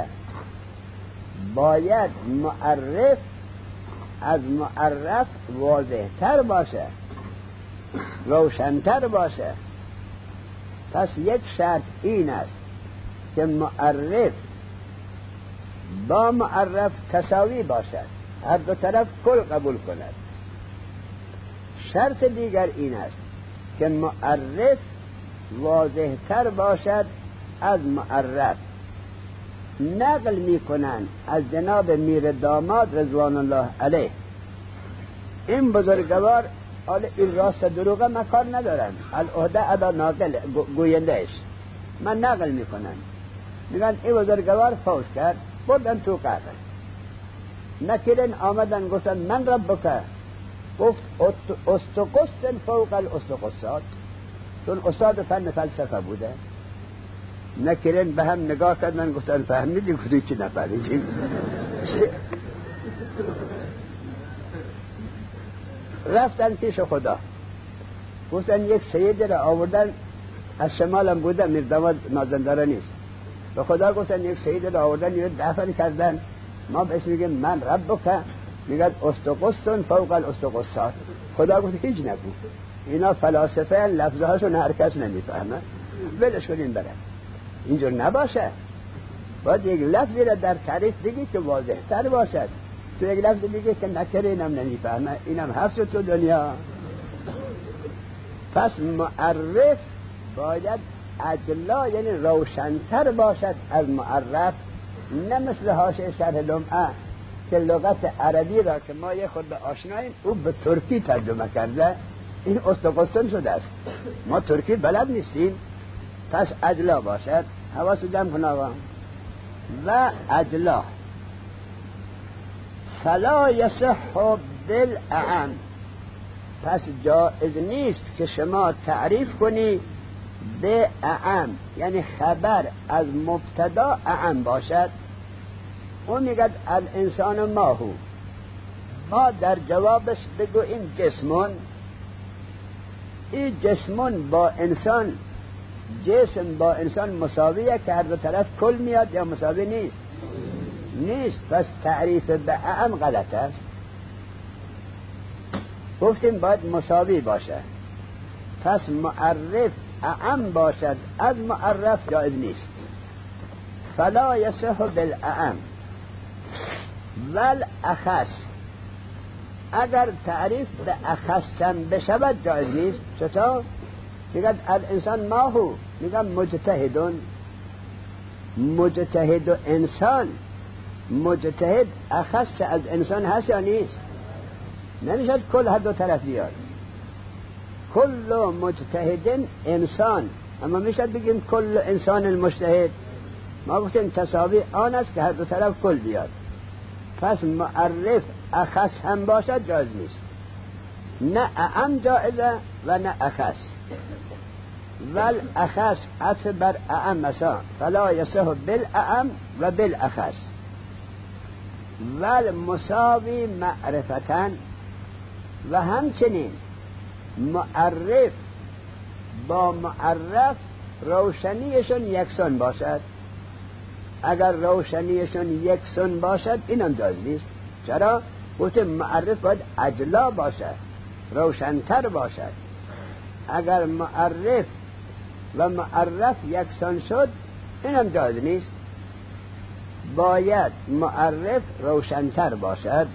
باید معرف از معرف واضحتر باشه، روشنتر باشه. پس یک شرط این است که معرف با معرف تساوی باشد، هر دو طرف کل قبول کند. شرط دیگر این است که معرف واضحتر باشد از معرف. نقل میکنن از جناب میر داماد رضوان الله علیه، این بزرگوار، حالا این راست دروغه من کار ندارم، العهده ادا ناقل گویندهش، من نقل میکنن میگن این بزرگوار فوت کرد، بردن تو قبر. نکرن آمدن گفتن من ربک، گفت استقصن فوق الاستقصات، چون استاد فن فلسفه بوده. نکرن به هم نگاه کردن گفتن فهمیدی؟ گفتن چی نفهمیدی؟ رفتن پیش خدا، گفتن یک سید را آوردن از شمالم بوده، میرداماد مازندران نیست. به خدا گفتن یک سید را آوردن یه دفن کردن، ما بهش میگیم من ربک، میگه استقصن فوق الاستقصات. خدا گفت هیچ نگو. اینا فلاسفه لفظه هاشون هر کس نمیفهمه، ولش کنین بره. اینجور نباشه. باید یک لفظی را در تعریف بگید که واضح تر باشد. تو یک لفظ بگید که نکره اینم نمیفهمه، اینم هست تو دنیا. پس معرف باید اجلا، یعنی روشنتر باشد از معرف، نه مثل حاشیه شرح لمعه که لغت عربی را که ما یه خود به آشناییم او به ترکی ترجمه کرده، این استقصن شده است. ما ترکی بلد نیستیم. پس اجلا باشد. حواس جمع کن آقا. و اجلا فلا یصح بالاعم، پس جائز نیست که شما تعریف کنی به اعم، یعنی خبر از مبتدا اعم باشد. اون میگه الانسان ماهو، ما در جوابش بگوییم جسمون. این جسمون با انسان، جسم با انسان مساویه که هر دو طرف کل میاد یا مساوی نیست؟ نیست. پس تعریف به اعم غلط است. گفتیم باید مساوی باشه. پس معرف اعم باشد از معرف جایز نیست. فلا یصح بالاعم ول اخص، اگر تعریف به اخصم بشود جایز نیست. چطور؟ میگن الانسان ماهو، میگن مجتهدون. مجتهد و انسان، مجتهد اخص از انسان هست یا نیست؟ نمیشد کل هر دو طرف بیاد. کل مجتهد انسان، اما میشد بگیم کل انسان المجتهد. ما گفتیم تساوی آن است که هر دو طرف کل بیاد. پس معرف اخص هم باشد جایز نیست. نه اعم جایزه و نه اخص. ول اخص عطف بر اعم مثلا فلا یصح بالاعم و بالاخص. ول مساوی معرفتن، و همچنین معرف با معرف روشنیشون یکسان باشد. اگر روشنیشون یکسان باشد اینم جایز نیست. چرا؟ گفت معرف باید اجلا باشد، روشنتر باشد. اگر معرف و معرف یکسان شد اینم جایز نیست. باید معرف روشنتر باشد.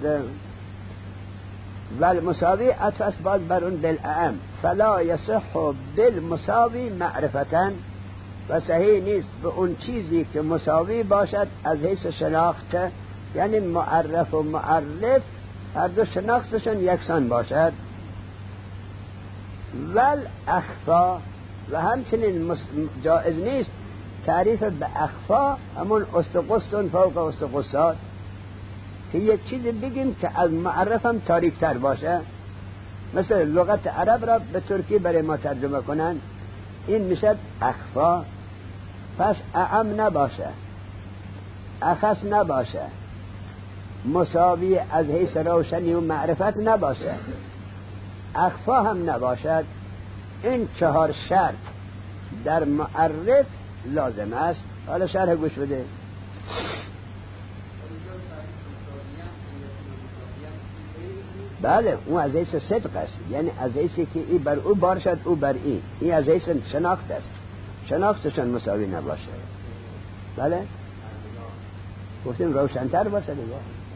والمساوی عطف باز بر اون بالاعم فلا یصح بالمساوی معرفتن، و صحیح نیست به اون چیزی که مساوی باشد از حیث شناخت، یعنی معرف و معرف هر دو شناختشون یکسان باشد. ول اخفا، و همچنین جائز نیست تعریف به اخفا، همون استقصن فوق استقصات، که یک چیزی بگیم که از معرف هم تاریک تر باشه. مثل لغت عرب را به ترکی برای ما ترجمه کنن، این میشه اخفا. پس اعم نباشه، اخص نباشه، مساوی از حیث روشنی و معرفت نباشه، اخفا هم نباشد. این چهار شرط در معرف لازم است. حالا شرح گوش بده. بله، اون از حیث صدق است، یعنی از حیثی که ای بر او باشد او بر این، این از حیث شناخت است، شناختشان مساوی نباشه. بله گفتیم روشنتر باشه دیگه.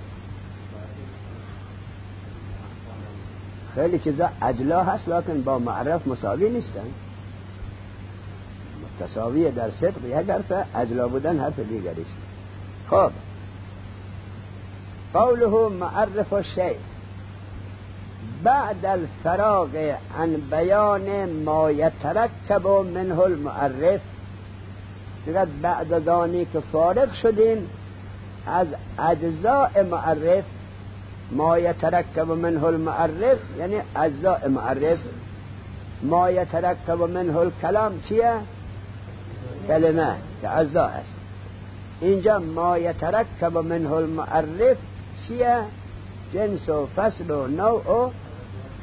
خیلی چیزا اجلا هست لکن با معرف مساوی نیستن. تساوی در صدق یک حرف، اجلا بودن حرف دیگری است. خب قوله معرف الشیء بعد الفراغ عن بیان ما یترکب منه المعرف، دیگر بعد دانی که فارغ شدیم از اجزاء معرف، ما یترکب منه المعرف یعنی اجزاء معرف. ما یترکب منه الکلام چیه؟ کلمه که اجزاء است. اینجا ما یترکب منه المعرف چیه؟ جنس و فصل و نوع و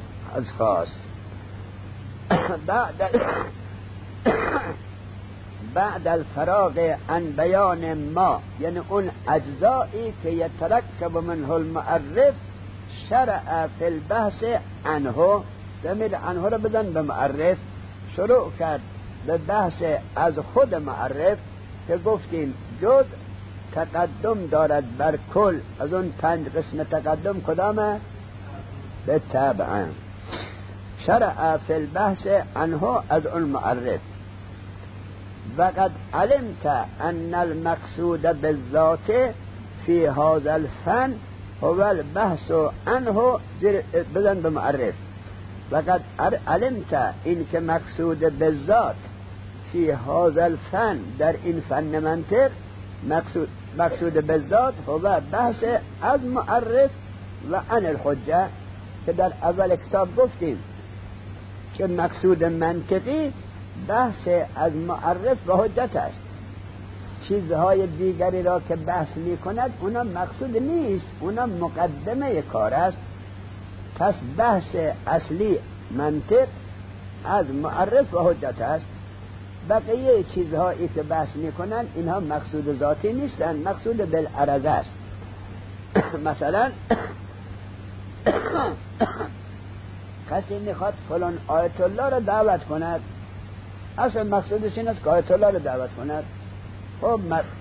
اشخاص. بعد بعد الفراغ عن بیان ما، یعنی اون اجزایی که یترکب منه المعرف شرع فی البحث عنه، ضمیر عنه رو بدن به معرف، شروع کرد به بحث از خود معرف که گفتیم جز تقدم دارد بر کل. از اون پنج قسم تقدم کدامه؟ به طبع. شرع فی البحث عنه از اون معرف. وقد علمت ان المقصود بالذات فی هذا الفن هو البحث عنه، بدن به معرف. وقد علمت این که مقصود بالذات فی هذا الفن در این فن منطق، مقصود مقصود بالذات هو بحث از معرف و عن الحجه، که در اول کتاب گفتیم که مقصود منطقی بحث از معرف و حجت است. چیزهای دیگری را که بحث می کند اونا مقصود نیست، اونا مقدمه کار است. پس بحث اصلی منطق از معرف و حجت است. بقیه چیزهایی که بحث می کنند اینها مقصود ذاتی نیستند، مقصود بالعرض است. مثلا کسی میخواد فلان آیت الله را دعوت کند، اصل مقصودش این است که آیت الله را دعوت کند. خب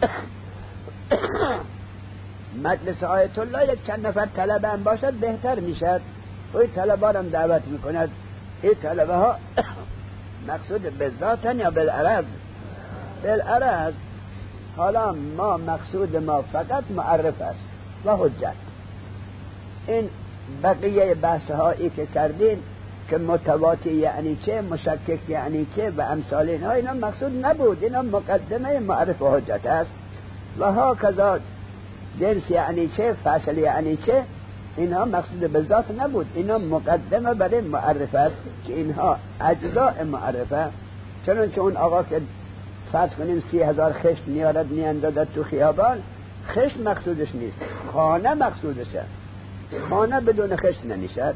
مجلس آیت الله یک چند نفر طلبه هم باشد بهتر میشد، اوی طلبه هم دعوت میکند. این طلبه ها مقصود بذاتن یا بالعرض؟ بالعرض. حالا ما مقصود ما فقط معرف است و حجت. این بقیه بحث هایی که کردین که متواتی یعنی چه، مشکک یعنی چه و امثال اینها، اینا مقصود نبود، اینا مقدمه معرف و حجت است. و ها کذا جنس یعنی چه، فصل یعنی چه، اینها مقصود به ذات نبود، اینا مقدمه برای معرف است که اینها اجزاء معرفه. چنانچه اون آقا که فرض کنیم سی هزار خشت میارد میاندازد تو خیابان، خشت مقصودش نیست، خانه مقصودشه. خانه بدون خشت نمیشد.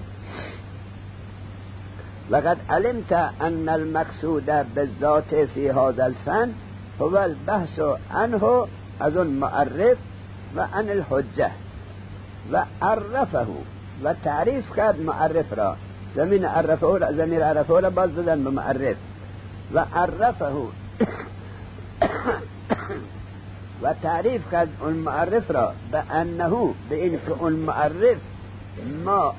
وقد علمت ان المقصود بالذات فی هذا الفن هو البحث عنه از اون معرف و عن الحجه. و عرفه و تعریف کرد معرف را، زمین عرفه را، زمین عرفه را باز بدن به معرف. و عرفه و تعریف کرد اون معرف را به انه، به این که اون معرف ما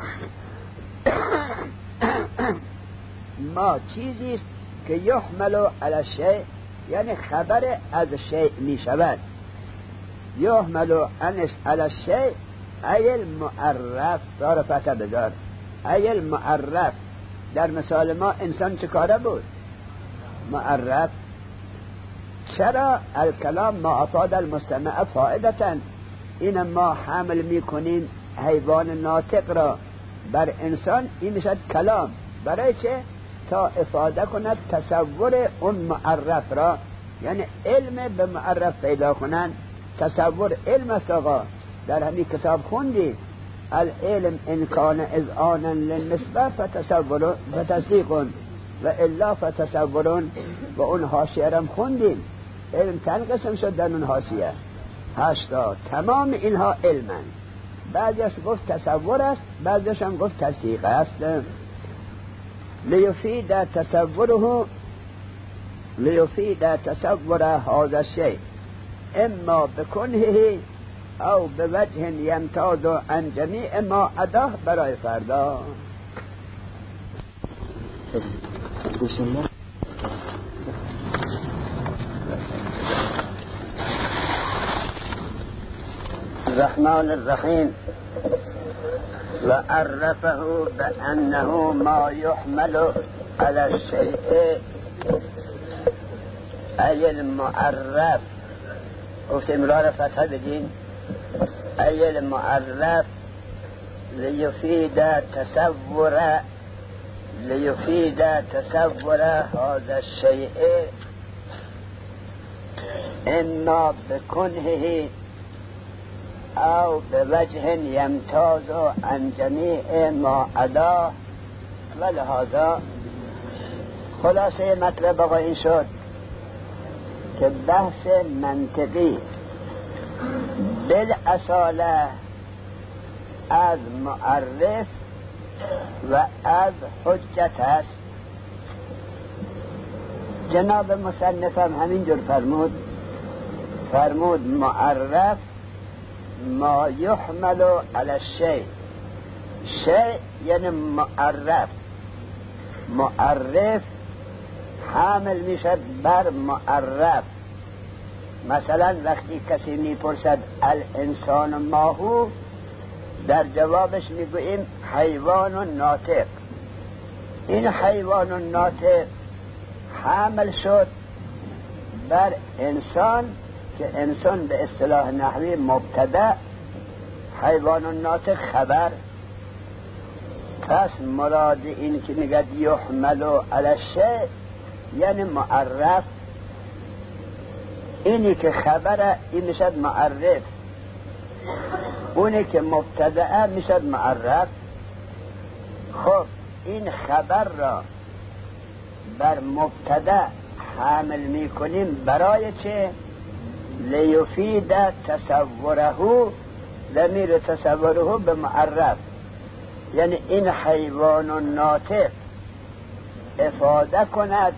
ما چیزی است که یحمل علی الشیء، یعنی خبر از شیء می شود. یحمل علی الشیء ای المعرف، دار فتح بدار، ای المعرف. در مثال ما انسان چه کاره بود؟ معرف. چرا الکلام ما افاد المستمع فائدتن، این ما حمل میکنیم حیوان ناطق را بر انسان، این میشد کلام. برای چه؟ تا افاده کند تصور اون معرف را، یعنی علم به معرف پیدا کنند. تصور علم است آقا، در همین کتاب خوندی العلم ان کان اذعانا للنسبه فتصور فتصدیق و الا فتصور. و اون حاشیه را خوندیم، علم چند قسم شد در اون حاشیه؟ هشتا. تمام اینها علمن. بعضیش گفت تصور است، بعضیش هم گفت تصدیق است. لیفید تصوره، لیفید تصور هذا الشیء اما بکنه او به وجه یمتاز عن جمیع ما عداه، برای فردا. بسم الله الرحمن الرحیم. و عرفه بأنه ما يحمل على الشيء ای المعرف. گفتیم را را فتحه بدین، ای المعرف لیفید تصور، لیفید تصور هذا الشیء اما بکنه او به وجه یمتاز عن جمیع ما عدا. ولهذا خلاصه مطلب آقا این شد که بحث منطقی بالاصاله از معرف و از حجت است. جناب مصنف هم همینجور فرمود فرمود معرف ما یحمل علی الشیء. شیء یعنی معرف، معرف حامل میشد بر معرف. مثلا وقتی کسی میپرسد الانسان ما هو، در جوابش میگوییم حیوان ناطق. این حیوان ناطق حامل شد بر انسان که انسان به اصطلاح نحوی مبتدا، حیوان ناطق خبر. پس مراد این که میگد یحمل علی الشیء یعنی معرف. اینی که خبره این میشد معرف، اونی که مبتدأ میشد معرف. خب این خبر را بر مبتدأ حامل میکنیم برای چه؟ لیفید تصوره، ضمیر تصوره به معرف، یعنی این حیوان ناطق افاده کند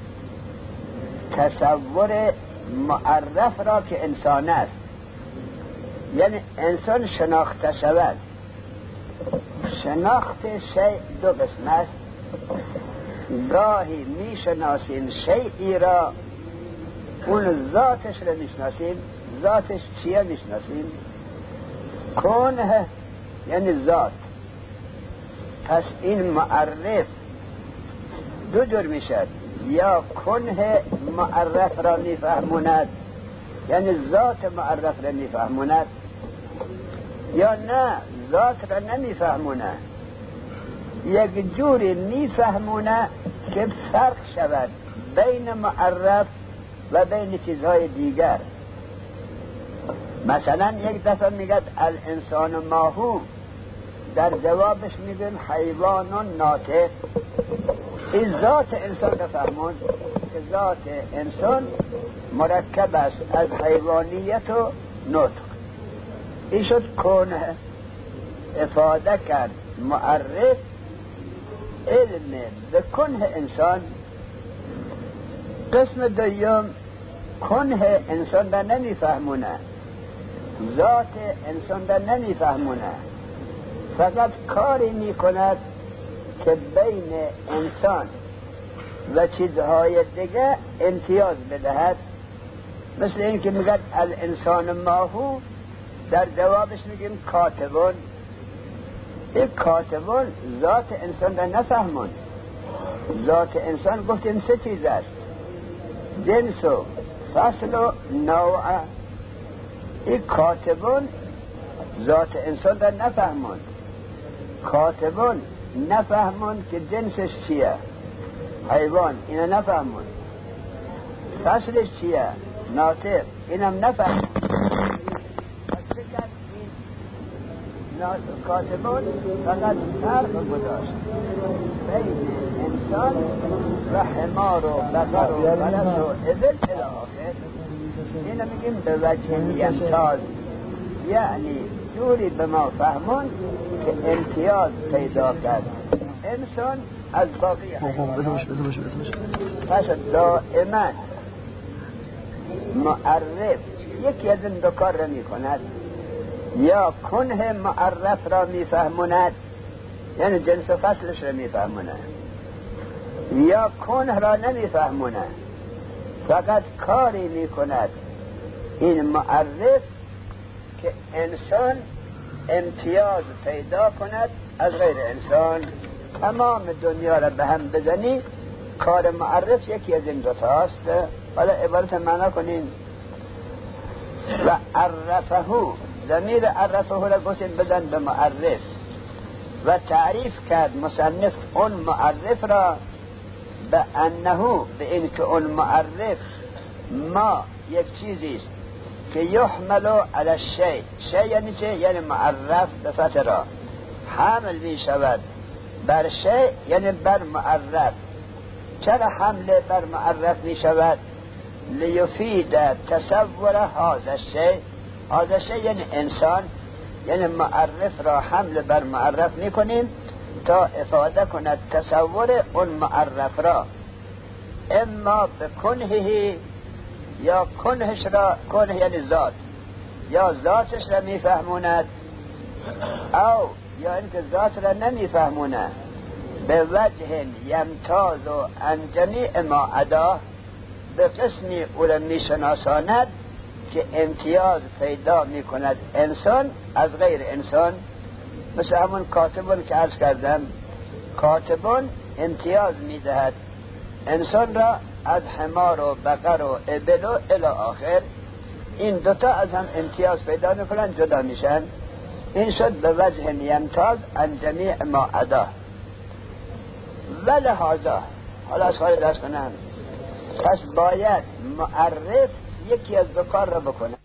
تصور معرف را که انسان است، یعنی انسان شناخته شود. شناخت شیء دو قسم است. گاهی میشناسیم شیئی را، اون ذاتش را میشناسیم. ذاتش چیه میشناسیم؟ کنه یعنی ذات. پس این معرف دو جور میشد، یا کنه معرف را میفهموند یعنی ذات معرف را میفهموند، یا نه ذات را نمیفهمونه، یک جوری میفهمونه که فرق شود بین معرف و بین چیزهای دیگر. مثلا یک دفعه میگد الانسان ما هو، در جوابش میگیم حیوان ناطق. این ذات انسان را فهمون که ذات انسان مرکب است از حیوانیت و نطق. این شد کنه، افاده کرد معرف علم به کنه انسان. قسم دوم کنه انسان را نمیفهمونه، ذات انسان را نمیفهمونه، فقط کاری میکند که بین انسان و چیزهای دیگه امتیاز بدهد. مثل این که میگد الانسان ما هو، در جوابش میگیم کاتبون. این کاتبون ذات انسان را نفهمون. ذات انسان گفتیم سه چیز است: جنس و فصل و نوع. این کاتبون ذات انسان را نفهمون. کاتبون نفهمون که جنسش چیه، حیوان، اینو نفهمون. فصلش چیه، ناطق، اینم نفهمون. پس چقدر این کاتبون فقط فرق گذاشت بین انسان و حمار و بقر و فرس و ابل الی آخر. اینو میگیم به وجه یمتاز، یعنی جوری به ما فهمون که امتیاز پیدا کرد انسان از باقی حیوانات. پس دائما معرف یکی از این دو کار را می کند: یا کنه معرف را می فهموند، یعنی جنس و فصلش را می فهموند، یا کنه را نمی فهموند، فقط کاری می کند این معرف که انسان امتیاز پیدا کند از غیر انسان. تمام دنیا را به هم بزنی، کار معرف یکی از این دوتا است. حالا عبارت معنا کنین. و عرفه، ضمیر عرفه را گفتیم بدن به معرف، و تعریف کرد مصنف اون معرف را به انه، به این که اون معرف ما یک چیزی است که یحمل علی الشیء. شیء یعنی چه؟ یعنی معرف به فتح را حمل می شود بر شیء، یعنی بر معرف. چرا حمله بر معرف می شود؟ لیفید تصور هذا الشیء. هذا الشیء یعنی انسان، یعنی معرف را حمل بر معرف میکنیم تا افاده کند تصور اون معرف را، اما به کنهی، یا کنهش را، کنه یعنی ذات، یا ذاتش را میفهموند، او یا اینکه ذات را نمیفهمونه، به وجه یمتاز و عن جمیع ما عداه، به قسمی او را میشناساند که امتیاز پیدا میکند انسان از غیر انسان. مثل همون کاتبون که عرض کردم، کاتبون امتیاز میدهد انسان را از حمار و بقر و ابل و الی آخر. این دوتا از هم امتیاز پیدا میکنن، جدا میشن. این شد به وجه یمتاز عن جمیع ما عداه. ولهذا، حالا از خواهی درست کنم، پس باید معرف یکی از دو کار را بکنه.